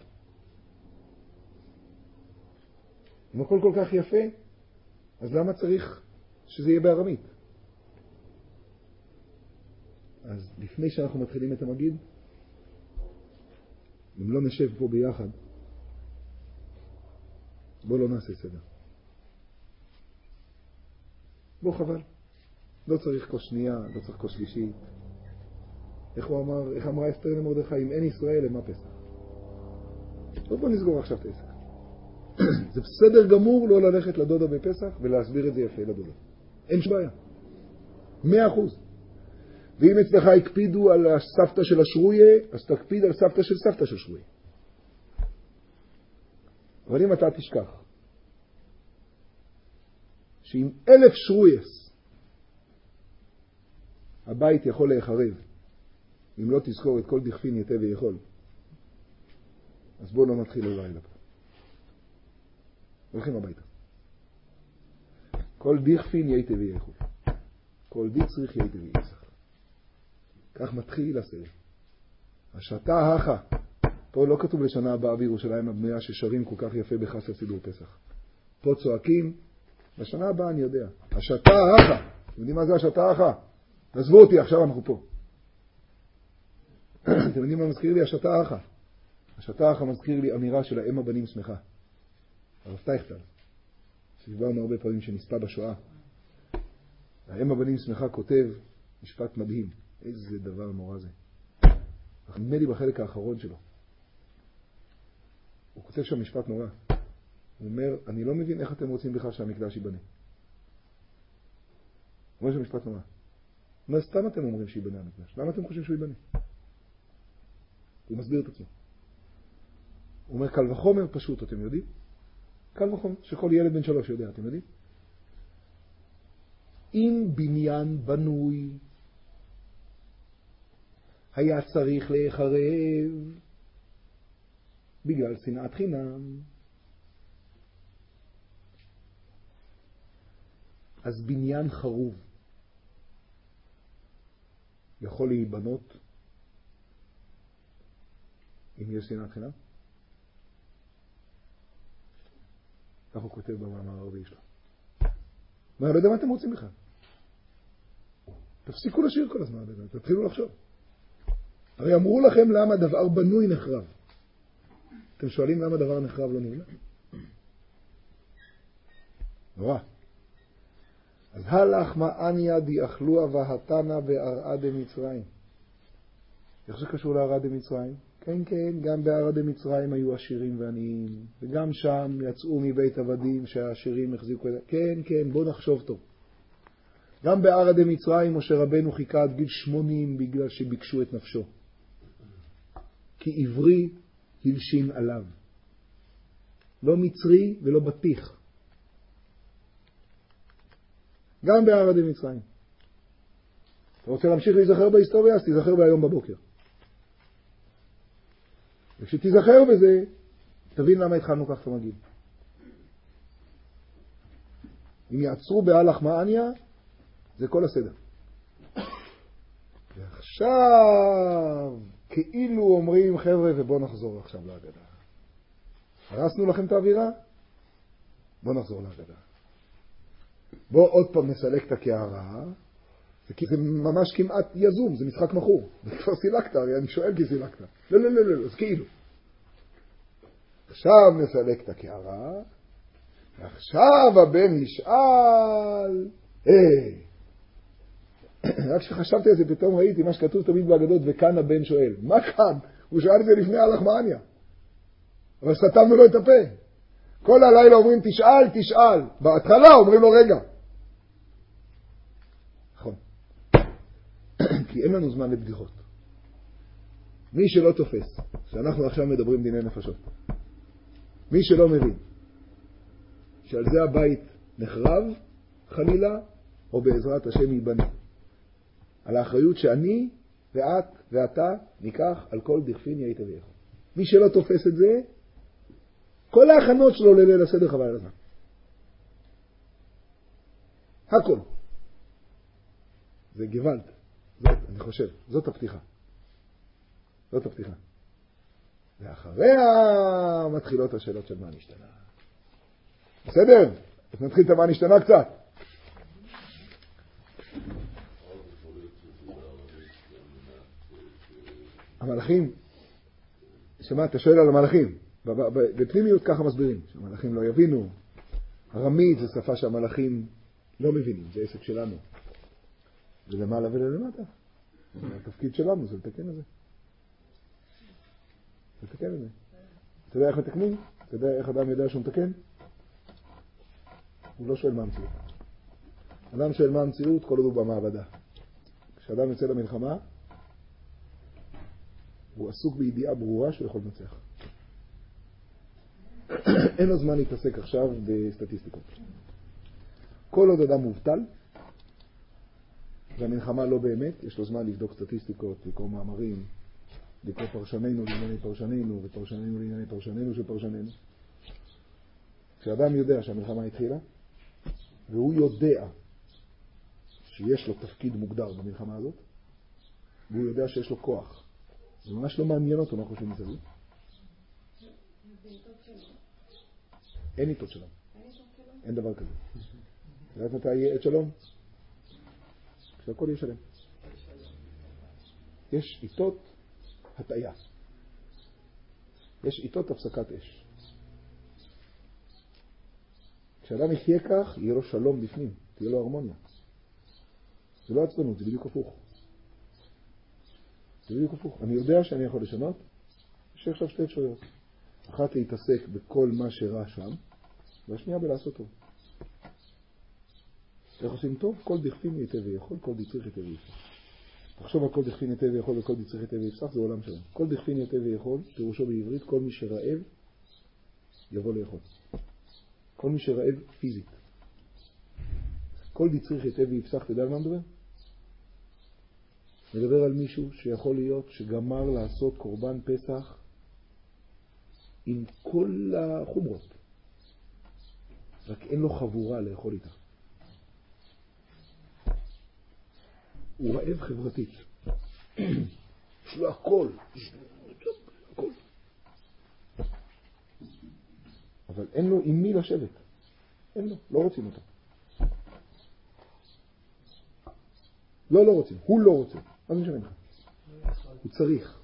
אם הכל כל כך יפה, אז למה צריך שזה יהיה בארמית? אז לפני שאנחנו מתחילים את המגיד, אם לא נשב פה ביחד, בוא לא נעשה סדר. בוא חבל. לא צריך כוס שנייה, לא צריך כוס שלישית. איך הוא אמר, איך אמרה אסתר למרדכי, אם אין ישראל, למה פסח? לא בוא נסגור עכשיו את העסק. זה בסדר גמור לא ללכת לדודה בפסח ולהסביר את זה יפה לדודה. אין שבעיה. מאה אחוז. ואם אצלך הקפידו על הסבתא של השרויה, אז תקפיד על סבתא של סבתא של שרויה. אבל אם אתה תשכח שעם אלף שרויס הבית יכול להיחרב אם לא תזכור את כל דכפין ייתה ויכול, אז בואו לא נתחיל ללילה פה. הולכים הביתה. כל דכפין ייתה ויכול, כל דצריך ייתה ויפסח. כך מתחיל הסדר. השתה הכה. פה לא כתוב לשנה הבאה בירושלים הבנויה ששרים כל כך יפה בחסר סידור פסח. פה צועקים, בשנה הבאה אני יודע. השתה הכה. אתם יודעים מה זה השתה הכה? תעזבו אותי, עכשיו אנחנו פה. אתם יודעים מה מזכיר לי? השתה הכה. השתה הכה מזכיר לי אמירה של האם הבנים שמחה. הרב טייכטל, שדיברנו הרבה פעמים שנספה בשואה. האם הבנים שמחה כותב משפט מדהים. איזה דבר נורא זה. נדמה לי בחלק האחרון שלו. הוא כותב שם משפט נורא. הוא אומר, אני לא מבין איך אתם רוצים בכלל שהמקדש ייבנה. הוא אומר שם משפט נורא. מה סתם אתם אומרים שיבנה המקדש? למה אתם חושבים שהוא ייבנה? הוא מסביר את עצמו. הוא אומר, קל וחומר פשוט, אתם יודעים? קל וחומר, שכל ילד בן שלוש יודע, אתם יודעים? אם בניין בנוי היה צריך להיחרב בגלל שנאת חינם, אז בניין חרוב יכול להיבנות אם יש שנאת חינם? כך הוא כותב במאמר הרביעי שלו. מה, לא יודע מה אתם רוצים בכלל. תפסיקו לשיר כל הזמן, תתחילו לחשוב. הרי אמרו לכם למה דבר בנוי נחרב. אתם שואלים למה דבר נחרב לא נבנה? נורא. אז הלך מעניה דיאכלוה והתנה בארעה דמצרים. איך זה קשור לארעה דמצרים? כן, כן, גם בארעה דמצרים היו עשירים ועניים, וגם שם יצאו מבית עבדים שהעשירים החזיקו את זה. כן, כן, בוא נחשוב טוב. גם בארעה דמצרים משה רבנו חיכה עד גיל שמונים בגלל שביקשו את נפשו. כי עברי הלשין עליו. לא מצרי ולא בטיח. גם בארעה דמצרים. אתה רוצה להמשיך להיזכר בהיסטוריה? אז תיזכר בהיום בבוקר. וכשתיזכר בזה, תבין למה התחלנו כך את המגיד. אם יעצרו בהלך מעניה, זה כל הסדר. ועכשיו, כאילו אומרים, חבר'ה, ובוא נחזור עכשיו להגדה. הרסנו לכם את האווירה? בוא נחזור להגדה. בוא עוד פעם נסלק את הקערה, זה ממש כמעט יזום, זה משחק מכור. זה כבר סילקת, הרי אני שואל כי סילקת. לא, לא, לא, לא, אז כאילו. עכשיו נסלק את הקערה, ועכשיו הבן ישאל, היי. רק כשחשבתי על זה פתאום ראיתי מה שכתוב תמיד בהגדות, וכאן הבן שואל. מה כאן? הוא שאל את זה לפני הלחמניה. אבל סתמנו לו את הפה. כל הלילה אומרים תשאל, תשאל. בהתחלה אומרים לו רגע. נכון. כי אין לנו זמן לבדיחות. מי שלא תופס, שאנחנו עכשיו מדברים דיני נפשות. מי שלא מבין, שעל זה הבית נחרב, חלילה, או בעזרת השם ייבנה. על האחריות שאני ואת ואתה ניקח על כל דכפין יהי תביך. מי שלא תופס את זה, כל ההכנות שלו לליל הסדר חבל על הזמן. הכל. זה גוואלד. זאת, אני חושב, זאת הפתיחה. זאת הפתיחה. ואחריה מתחילות השאלות של מה נשתנה. בסדר? אז נתחיל את מה נשתנה קצת. המלאכים, שמה, אתה שואל על המלאכים. בפנימיות ככה מסבירים, שהמלאכים לא יבינו. ארמית זה שפה שהמלאכים לא מבינים, זה עסק שלנו. זה למעלה ולמטה. התפקיד שלנו זה לתקן את זה. לתקן את זה. אתה יודע איך מתקנים? אתה יודע איך אדם יודע שהוא מתקן? הוא לא שואל מה המציאות. אדם שואל מה המציאות כל עוד הוא במעבדה. כשאדם יוצא למלחמה, הוא עסוק בידיעה ברורה שהוא יכול לנצח. אין לו זמן להתעסק עכשיו בסטטיסטיקות. כל עוד אדם מובטל, והמלחמה לא באמת, יש לו זמן לבדוק סטטיסטיקות, לקרוא מאמרים, לקרוא פרשנינו לענייני פרשנינו, ופרשנינו לענייני פרשנינו של פרשנינו. כשאדם יודע שהמלחמה התחילה, והוא יודע שיש לו תפקיד מוגדר במלחמה הזאת, והוא יודע שיש לו כוח, זה ממש לא מעניין אותו מה חושבים מסביב. אין עיתות שלום. אין דבר כזה. יודעת מתי יהיה עת שלום? כשהכל יהיה שלם. יש עיתות הטעיה. יש עיתות הפסקת אש. כשאדם יחיה כך, יהיה לו שלום בפנים, תהיה לו הרמוניה. זה לא עצבנות, זה בדיוק הפוך. זה בדיוק הפוך. אני יודע שאני יכול לשנות, יש עכשיו שתי אפשרויות. אחת להתעסק בכל מה שרע שם, והשנייה בלעשות טוב. איך עושים טוב? כל דכפין יתה ויכול, כל דצריך יתה ויפסח. תחשוב על כל דכפין יתה ויכול וכל דצריך יתה ויפסח, זה עולם שלם. כל דכפין יתה ויכול, פירושו בעברית, כל מי שרעב יבוא לאכול. כל מי שרעב פיזית. כל דצריך יתה ויפסח, אתה יודע על מה מדבר? מדבר על מישהו שיכול להיות שגמר לעשות קורבן פסח עם כל החומרות. רק אין לו חבורה לאכול איתה. הוא רעב חברתית. יש לו הכל. הכל. אבל אין לו עם מי לשבת. אין לו. לא רוצים אותו. לא, לא רוצים. הוא לא רוצה. מה זה משנה לך? הוא צריך.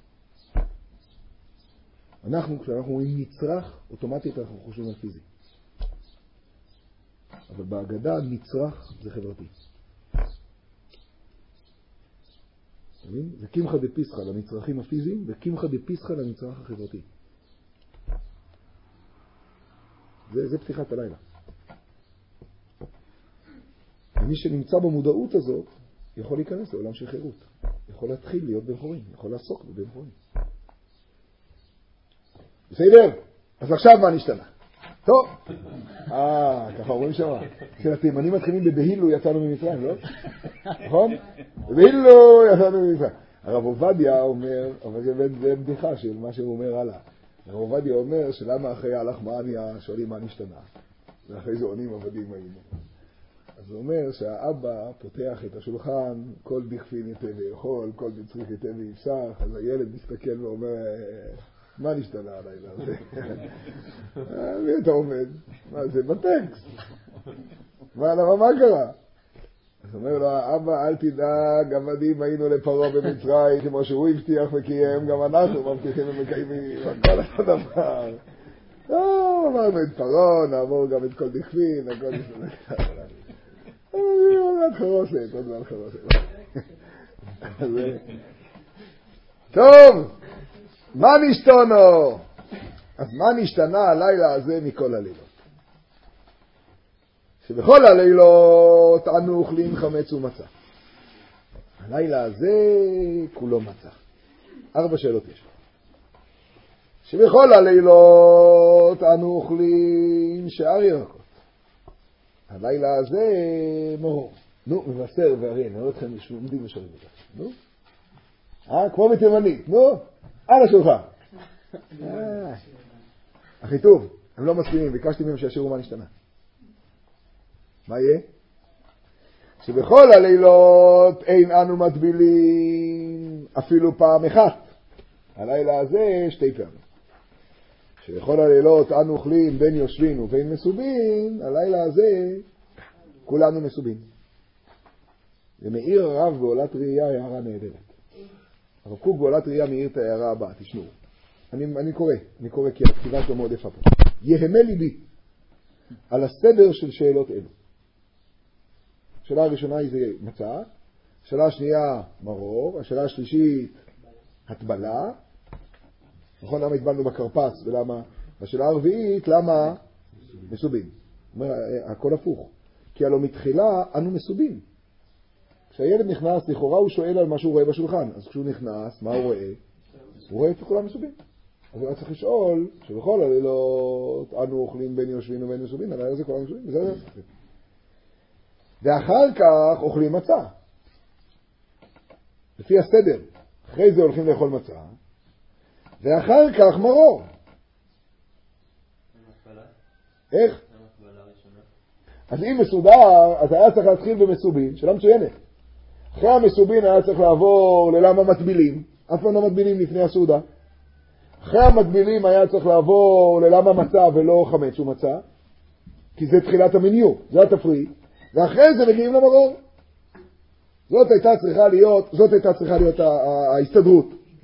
אנחנו, כשאנחנו אומרים נצרך, אוטומטית אנחנו חושבים על פיזי. אבל בהגדה נצרך זה חברתי. זה קמחא דפסחא לנצרכים הפיזיים וקמחא דפסחא לנצרך החברתי. זה, זה פתיחת הלילה. ומי שנמצא במודעות הזאת יכול להיכנס לעולם של חירות. יכול להתחיל להיות בן חורין, יכול לעסוק בבן חורין. בסדר? אז עכשיו מה נשתנה? טוב. אה, ככה אומרים שמה. של התימנים מתחילים בבהילו יצאנו ממצרים, לא? נכון? בבהילו יצאנו ממצרים. הרב עובדיה אומר, אבל זה בדיחה של מה שהוא אומר הלאה. הרב עובדיה אומר שלמה אחרי הלחמניה שואלים מה נשתנה. ואחרי זה עונים עבדים היינו. אז הוא אומר שהאבא פותח את השולחן, כל דכפין יתה ויכול, כל דצריך יתה ויפסח, אז הילד מסתכל ואומר, מה נשתנה הלילה הזה? מי אתה עומד? מה זה? בטקסט. מה, למה, מה קרה? אז אומר לו, אבא, אל תדאג, עבדים היינו לפרעה במצרים, כמו שהוא הבטיח וקיים, גם אנחנו מבטיחים ומקיימים, הכל אותו דבר. לא, אמרנו את פרעה, נעבור גם את כל דכפין, הכל נשתנה. עוד מעט חרוסת, עוד מעט חרוסת. טוב, מה נשתנו? אז מה נשתנה הלילה הזה מכל הלילות? שבכל הלילות אנו אוכלים חמץ ומצה. הלילה הזה כולו מצה. ארבע שאלות יש. שבכל הלילות אנו אוכלים שאר ירקות. הלילה הזה מרור. נו, מבשר ואריה, נראה אתכם עומדים ושרים את זה. נו? אה, כמו בתימנית. נו, על השולחן. הכי טוב, הם לא מסכימים, ביקשתי מהם שישאירו מה נשתנה. מה יהיה? שבכל הלילות אין אנו מטבילים אפילו פעם אחת. הלילה הזה שתי פעמים. שבכל הלילות אנו אוכלים בין יושבים ובין מסובין, הלילה הזה כולנו מסובים. ומאיר הרב בעולת ראייה הערה נהדרת. הרב קוק בעולת ראייה מאיר את הערה הבאה, תשמעו. אני, אני קורא, אני קורא כי הכתיבה שלו מאוד יפה פה. יהמה ליבי על הסדר של שאלות אלו. השאלה הראשונה היא זה מצה, השאלה השנייה מרור, השאלה השלישית הטבלה, נכון למה התבלנו בקרפס ולמה, השאלה הרביעית למה מסובים. אומר, הכל הפוך, כי הלא מתחילה אנו מסובים. כשהילד נכנס לכאורה הוא שואל על מה שהוא רואה בשולחן, אז כשהוא נכנס מה הוא רואה? הוא רואה את כולם מסובים. אז הוא צריך לשאול שבכל הלילות אנו אוכלים בין יושבים ובין מסובים, הלילה הזה כולם מסובים, וזה זה. ואחר כך אוכלים מצה. לפי הסדר. אחרי זה הולכים לאכול מצה. ואחר כך מרור. איך? אז אם מסודר, אז היה צריך להתחיל במסובין, שאלה מצוינת. אחרי המסובין היה צריך לעבור ללמה מטבילים. אף פעם לא מטבילים לפני הסעודה. אחרי המטבילים היה צריך לעבור ללמה מצה ולא חמץ ומצה. כי זה תחילת המניו, זה התפריט. ואחרי זה מגיעים למרור. זאת הייתה צריכה להיות, זאת הייתה צריכה להיות ההסתדרות.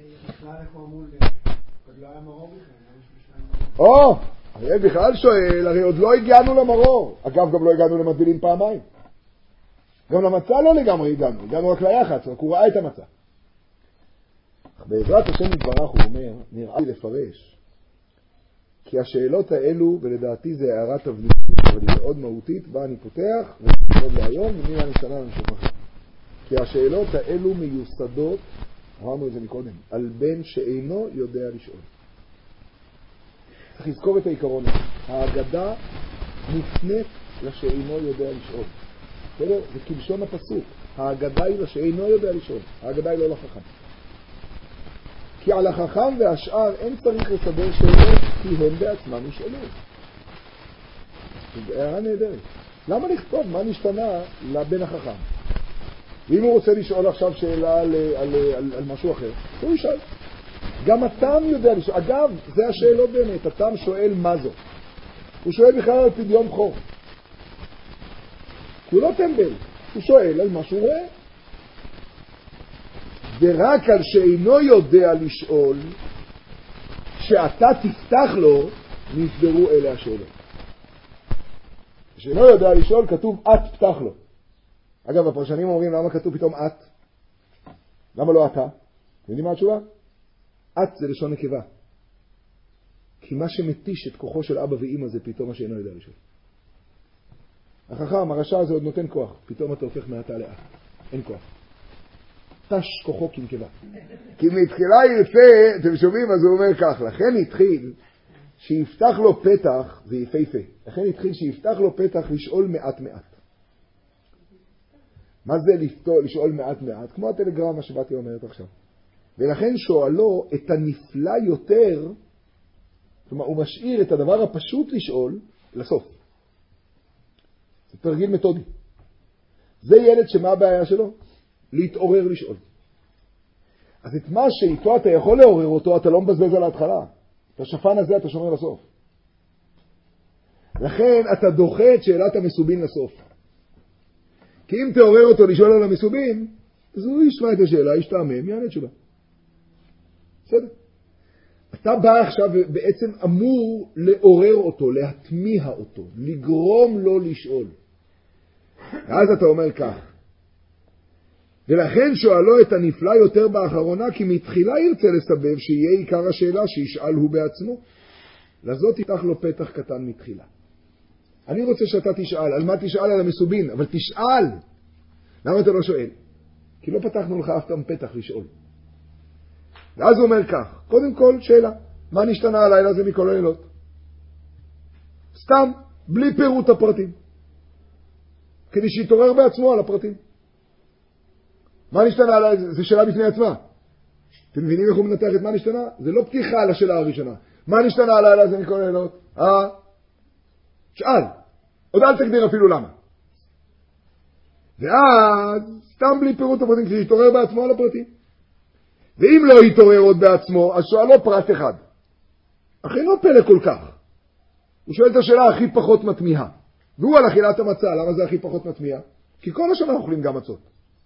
או, הרי בכלל שואל, הרי עוד לא הגענו למרור. אגב, גם לא הגענו למטבילים פעמיים. גם למצה לא לגמרי הגענו, הגענו רק ליחץ, רק הוא ראה את המצה. בעזרת השם יתברך הוא אומר, נראה לי לפרש, כי השאלות האלו, ולדעתי זה הערה תבליטית, אבל היא מאוד מהותית, בה אני פותח, ונתמוד להיום, ומילה נשתנה למשוך אחר. כי השאלות האלו מיוסדות, אמרנו את זה מקודם, על בן שאינו יודע לשאול. צריך לזכור את העיקרון הזה. ההגדה מופנית לשאינו יודע לשאול. בסדר? זה כלשון הפסוק. ההגדה היא לשאינו יודע לשאול. ההגדה היא לא לחכם. כי על החכם והשאר אין צריך לסדר שאלות, כי הם בעצמם ישאלו. זו הערה נהדרת. למה לכתוב מה נשתנה לבן החכם? ואם הוא רוצה לשאול עכשיו שאלה על, על, על, על משהו אחר, הוא ישאל. גם התם יודע לשאול. אגב, זה השאלות באמת. התם שואל מה זו. הוא שואל בכלל על פדיון בכור. הוא לא טמבל. הוא שואל על מה שהוא רואה. ורק על שאינו יודע לשאול, שאתה תפתח לו, נסדרו אלה השאלות. שאינו יודע לשאול, כתוב את פתח לו. אגב, הפרשנים אומרים למה כתוב פתאום את? למה לא אתה? יודעים מה התשובה? את זה לשון נקבה. כי מה שמתיש את כוחו של אבא ואמא זה פתאום מה שאינו יודע לשאול. החכם, הרשע הזה עוד נותן כוח. פתאום אתה הופך מעתה לאט. אין כוח. תש כוחו כנקבה. כי מתחילה ירצה, אתם שומעים, אז הוא אומר כך, לכן התחיל שיפתח לו פתח, זה יפהפה, לכן התחיל שיפתח לו פתח לשאול מעט מעט. מה זה לשאול מעט מעט? כמו הטלגרמה שבאתי אומרת עכשיו. ולכן שואלו את הנפלא יותר, כלומר הוא משאיר את הדבר הפשוט לשאול לסוף. זה תרגיל מתודי. זה ילד שמה הבעיה שלו? להתעורר לשאול. אז את מה שאיתו אתה יכול לעורר אותו, אתה לא מבזבז על ההתחלה. את השפן הזה אתה שומר לסוף. לכן אתה דוחה את שאלת המסובין לסוף. כי אם תעורר אותו לשאול על המסובין, אז הוא ישמע את השאלה, ישתעמם, יענה תשובה. בסדר. אתה בא עכשיו ובעצם אמור לעורר אותו, להטמיע אותו, לגרום לו לשאול. ואז אתה אומר כך, ולכן שואלו את הנפלא יותר באחרונה, כי מתחילה ירצה לסבב שיהיה עיקר השאלה שישאל הוא בעצמו. לזאת יפתח לו פתח קטן מתחילה. אני רוצה שאתה תשאל, על מה תשאל? על המסובין, אבל תשאל. למה אתה לא שואל? כי לא פתחנו לך אף פעם פתח לשאול. ואז הוא אומר כך, קודם כל שאלה, מה נשתנה הלילה הזה מכל הלילות? סתם, בלי פירוט הפרטים. כדי שיתעורר בעצמו על הפרטים. מה נשתנה הלילה? זה שאלה בפני עצמה. אתם מבינים איך הוא מנתח את מה נשתנה? זה לא פתיחה על השאלה הראשונה. מה נשתנה הלילה הזה מכל הלילות? אה? שאל. עוד אל תגדיר אפילו למה. ואז, סתם בלי פירוט הפרטים, כדי שיתעורר בעצמו על הפרטים. ואם לא יתעורר עוד בעצמו, אז שואלו פרט אחד. אחרי לא פלא כל כך. הוא שואל את השאלה הכי פחות מתמיהה. והוא על אכילת המצה. למה זה הכי פחות מתמיהה? כי כל השנה אוכלים גם מצות.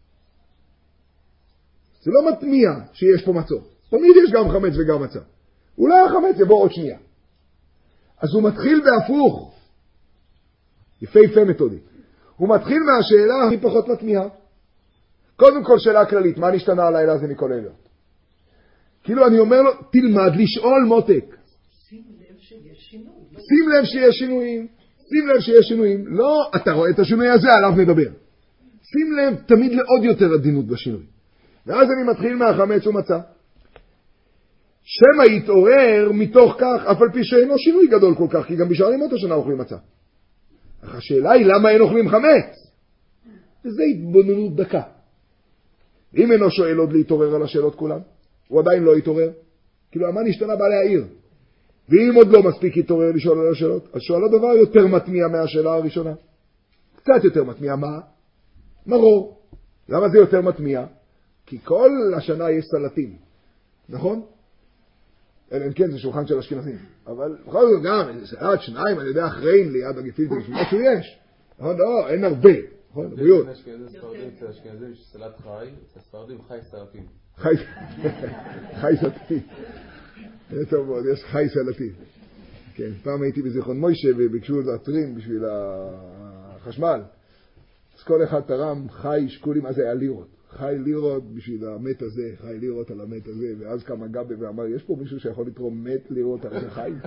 זה לא מתמיע שיש פה מצות. תמיד יש גם חמץ וגם מצה. אולי החמץ יבוא עוד שנייה. אז הוא מתחיל בהפוך. יפה יפה מתודי. הוא מתחיל מהשאלה הכי פחות מתמיהה. קודם כל שאלה כללית, מה נשתנה הלילה הזה מכל אלה? כאילו אני אומר לו, תלמד לשאול מותק. שים לב שיש שינוי. שים לב שיש שינויים. שים לב שיש שינויים. לא, אתה רואה את השינוי הזה, עליו נדבר. שים לב תמיד לעוד יותר עדינות בשינוי. ואז אני מתחיל מהחמץ ומצה. שמא יתעורר מתוך כך, אף על פי שאינו שינוי גדול כל כך, כי גם בשאר ימות השנה אוכלים מצה. אך השאלה היא למה אין אוכלים חמץ? וזה התבוננות דקה. אם אינו שואל עוד להתעורר על השאלות כולם, הוא עדיין לא יתעורר. כאילו, מה נשתנה בעלי העיר? ואם עוד לא מספיק יתעורר לשאול על השאלות, אז שואל הדבר יותר מתמיע מהשאלה הראשונה. קצת יותר מתמיע, מה? מרור. למה זה יותר מתמיע? כי כל השנה יש סלטים, נכון? אלא אם כן זה שולחן של אשכנזים. אבל בכל זאת גם, איזה סלט, שניים, אני יודע, אחריין ליד הגפילטר, משהו יש. נכון? לא, אין הרבה. נכון? בריאות. אצל אשכנזים יש סלט חי, אצל ספרדים חי סלטים. חי, חי סלטים. זה טוב מאוד, יש חי סלטים. כן, פעם הייתי בזיכרון מוישה וביקשו להתרים בשביל החשמל. אז כל אחד תרם חי שקולים, אז היה לירות. חי לירות בשביל המת הזה, חי לירות על המת הזה, ואז קם גבי ואמר, יש פה מישהו שיכול לתרום מת לירות על זה חי?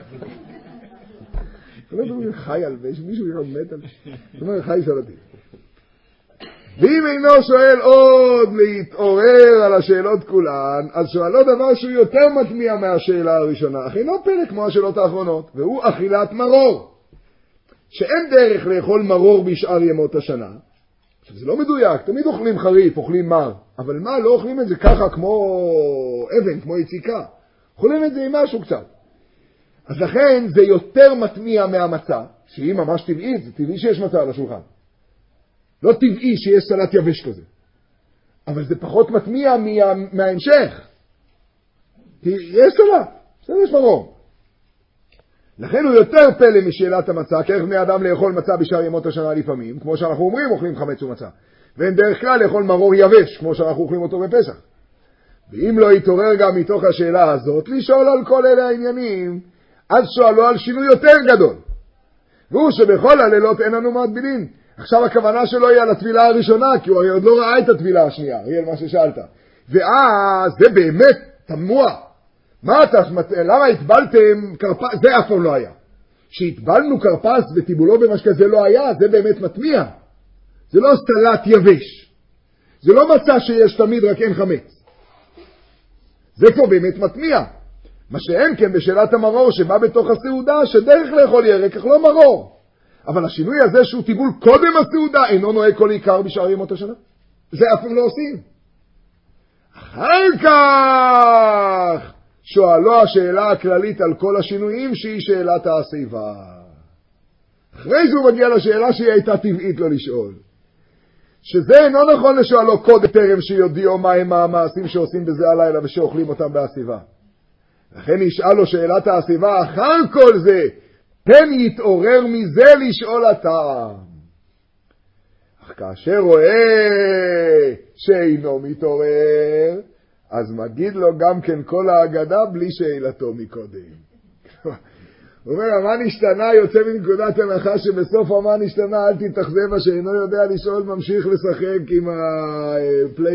לא מדברים חי על זה, מישהו יכול מת על זה. זאת אומרת, חי סלטים. ואם אינו שואל עוד להתעורר על השאלות כולן, אז שואלו דבר שהוא יותר מתמיע מהשאלה הראשונה, אך אינו פלא כמו השאלות האחרונות, והוא אכילת מרור. שאין דרך לאכול מרור בשאר ימות השנה. זה לא מדויק, תמיד אוכלים חריף, אוכלים מר, אבל מה, לא אוכלים את זה ככה כמו אבן, כמו יציקה. אוכלים את זה עם משהו קצת. אז לכן זה יותר מתמיע מהמצה, שהיא ממש טבעית, זה טבעי שיש מצה על השולחן. לא טבעי שיש סלט יבש כזה. אבל זה פחות מתמיע מה, מההמשך. כי יש סלט, בסדר, יש מרור. לכן הוא יותר פלא משאלת המצה, כי איך בני אדם לאכול מצה בשאר ימות השנה לפעמים, כמו שאנחנו אומרים, אוכלים חמץ ומצה. ואין דרך כלל לאכול מרור יבש, כמו שאנחנו אוכלים אותו בפסח. ואם לא יתעורר גם מתוך השאלה הזאת, לשאול על כל אלה העניינים, אז שואלו על שינוי יותר גדול. והוא שבכל הלילות אין לנו מעטבילין. עכשיו הכוונה שלו היא על הטבילה הראשונה, כי הוא עוד לא ראה את הטבילה השנייה, אריאל, מה ששאלת. ואז זה באמת תמוה. מה אתה, למה התבלתם קרפס? זה אף פעם לא היה. שהתבלנו קרפס וטיבולו במשקה זה לא היה, זה באמת מתמיע. זה לא סלט יבש. זה לא מצא שיש תמיד רק אין חמץ. זה כבר באמת מתמיע. מה שאין כן בשאלת המרור שבא בתוך הסעודה, שדרך לאכול ירק, אך לא מרור. אבל השינוי הזה שהוא טיבול קודם הסעודה, אינו נוהג כל עיקר בשאר ימות השנה. זה אף פעם לא עושים. אחר כך שואלו השאלה הכללית על כל השינויים שהיא שאלת הסיבה. אחרי זה הוא מגיע לשאלה שהיא הייתה טבעית לו לשאול. שזה אינו נכון לשואלו קודם טרם שיודיעו מה הם המעשים שעושים בזה הלילה ושאוכלים אותם בהסיבה. לכן נשאל לו שאלת הסיבה, אחר כל זה, פן יתעורר מזה לשאול הטעם. אך כאשר רואה שאינו מתעורר, אז מגיד לו גם כן כל ההגדה בלי שאלתו מקודם. הוא אומר, מה נשתנה? יוצא מנקודת הנחה שבסוף המה נשתנה, אל תתאכזב, שאינו יודע לשאול, ממשיך לשחק עם הפליי,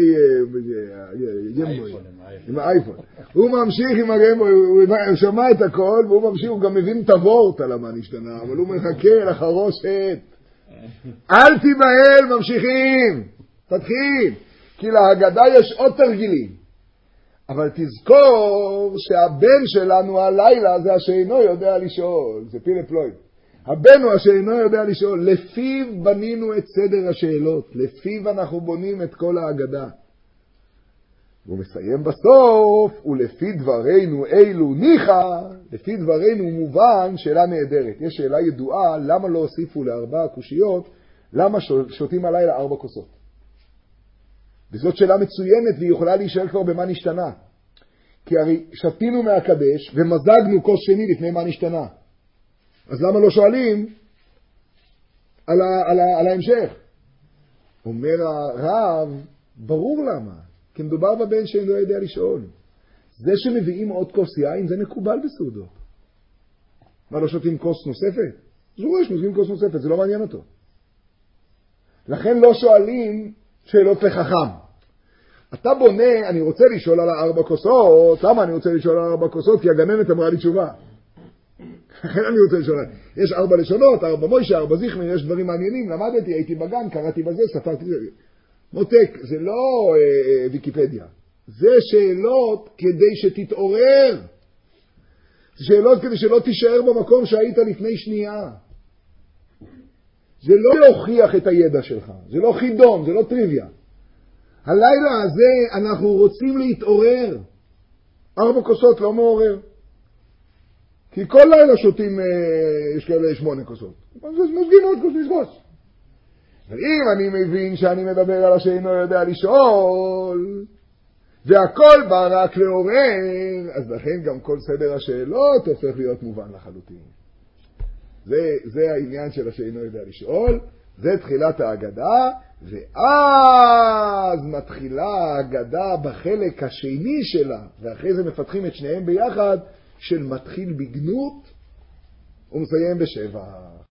עם האייפון. הוא ממשיך עם הגיימבוי, הוא שמע את הכל, והוא ממשיך, הוא גם מבין את הוורט על המה נשתנה, אבל הוא מחכה לחרושת. אל תיבהל, ממשיכים, תתחיל, כי להגדה יש עוד תרגילים. אבל תזכור שהבן שלנו הלילה זה השאינו יודע לשאול, זה פילה פלויד. הבן הוא השאינו יודע לשאול, לפיו בנינו את סדר השאלות, לפיו אנחנו בונים את כל ההגדה. והוא מסיים בסוף, ולפי דברינו אילו ניחא, לפי דברינו מובן שאלה נהדרת. יש שאלה ידועה, למה לא הוסיפו לארבע קושיות, למה שותים הלילה ארבע כוסות? וזאת שאלה מצוינת והיא יכולה להישאר כבר במה נשתנה. כי הרי שתינו מהקדש ומזגנו כוס שני לפני מה נשתנה. אז למה לא שואלים על, ה, על, ה, על ההמשך? אומר הרב, ברור למה. כי מדובר בבן שאינו יודע לשאול. זה שמביאים עוד כוס יין זה מקובל בסעודות. מה, לא שותים כוס נוספת? זה רואה שמוזגים כוס נוספת, זה לא מעניין אותו. לכן לא שואלים שאלות לחכם. אתה בונה, אני רוצה לשאול על הארבע כוסות. למה אני רוצה לשאול על הארבע כוסות? כי הגננת אמרה לי תשובה. לכן אני רוצה לשאול. יש ארבע לשונות, ארבע מוישה, ארבע זיכמי, יש דברים מעניינים. למדתי, הייתי בגן, קראתי בזה, ספרתי זה. מותק, זה לא אה, ויקיפדיה. זה שאלות כדי שתתעורר. זה שאלות כדי שלא תישאר במקום שהיית לפני שנייה. זה לא להוכיח את הידע שלך. זה לא חידון, זה לא טריוויה. הלילה הזה אנחנו רוצים להתעורר. ארבע כוסות לא מעורר. כי כל לילה שותים, יש כאלה שמונה כוסות. אז מוזגים עוד כוס לסגוס. אבל אם אני מבין שאני מדבר על השאינו יודע לשאול, והכל בא רק לעורר, אז לכן גם כל סדר השאלות הופך להיות מובן לחלוטין. זה, זה העניין של השאינו יודע לשאול. זה תחילת ההגדה, ואז מתחילה ההגדה בחלק השני שלה, ואחרי זה מפתחים את שניהם ביחד, של מתחיל בגנות ומסיים בשבע.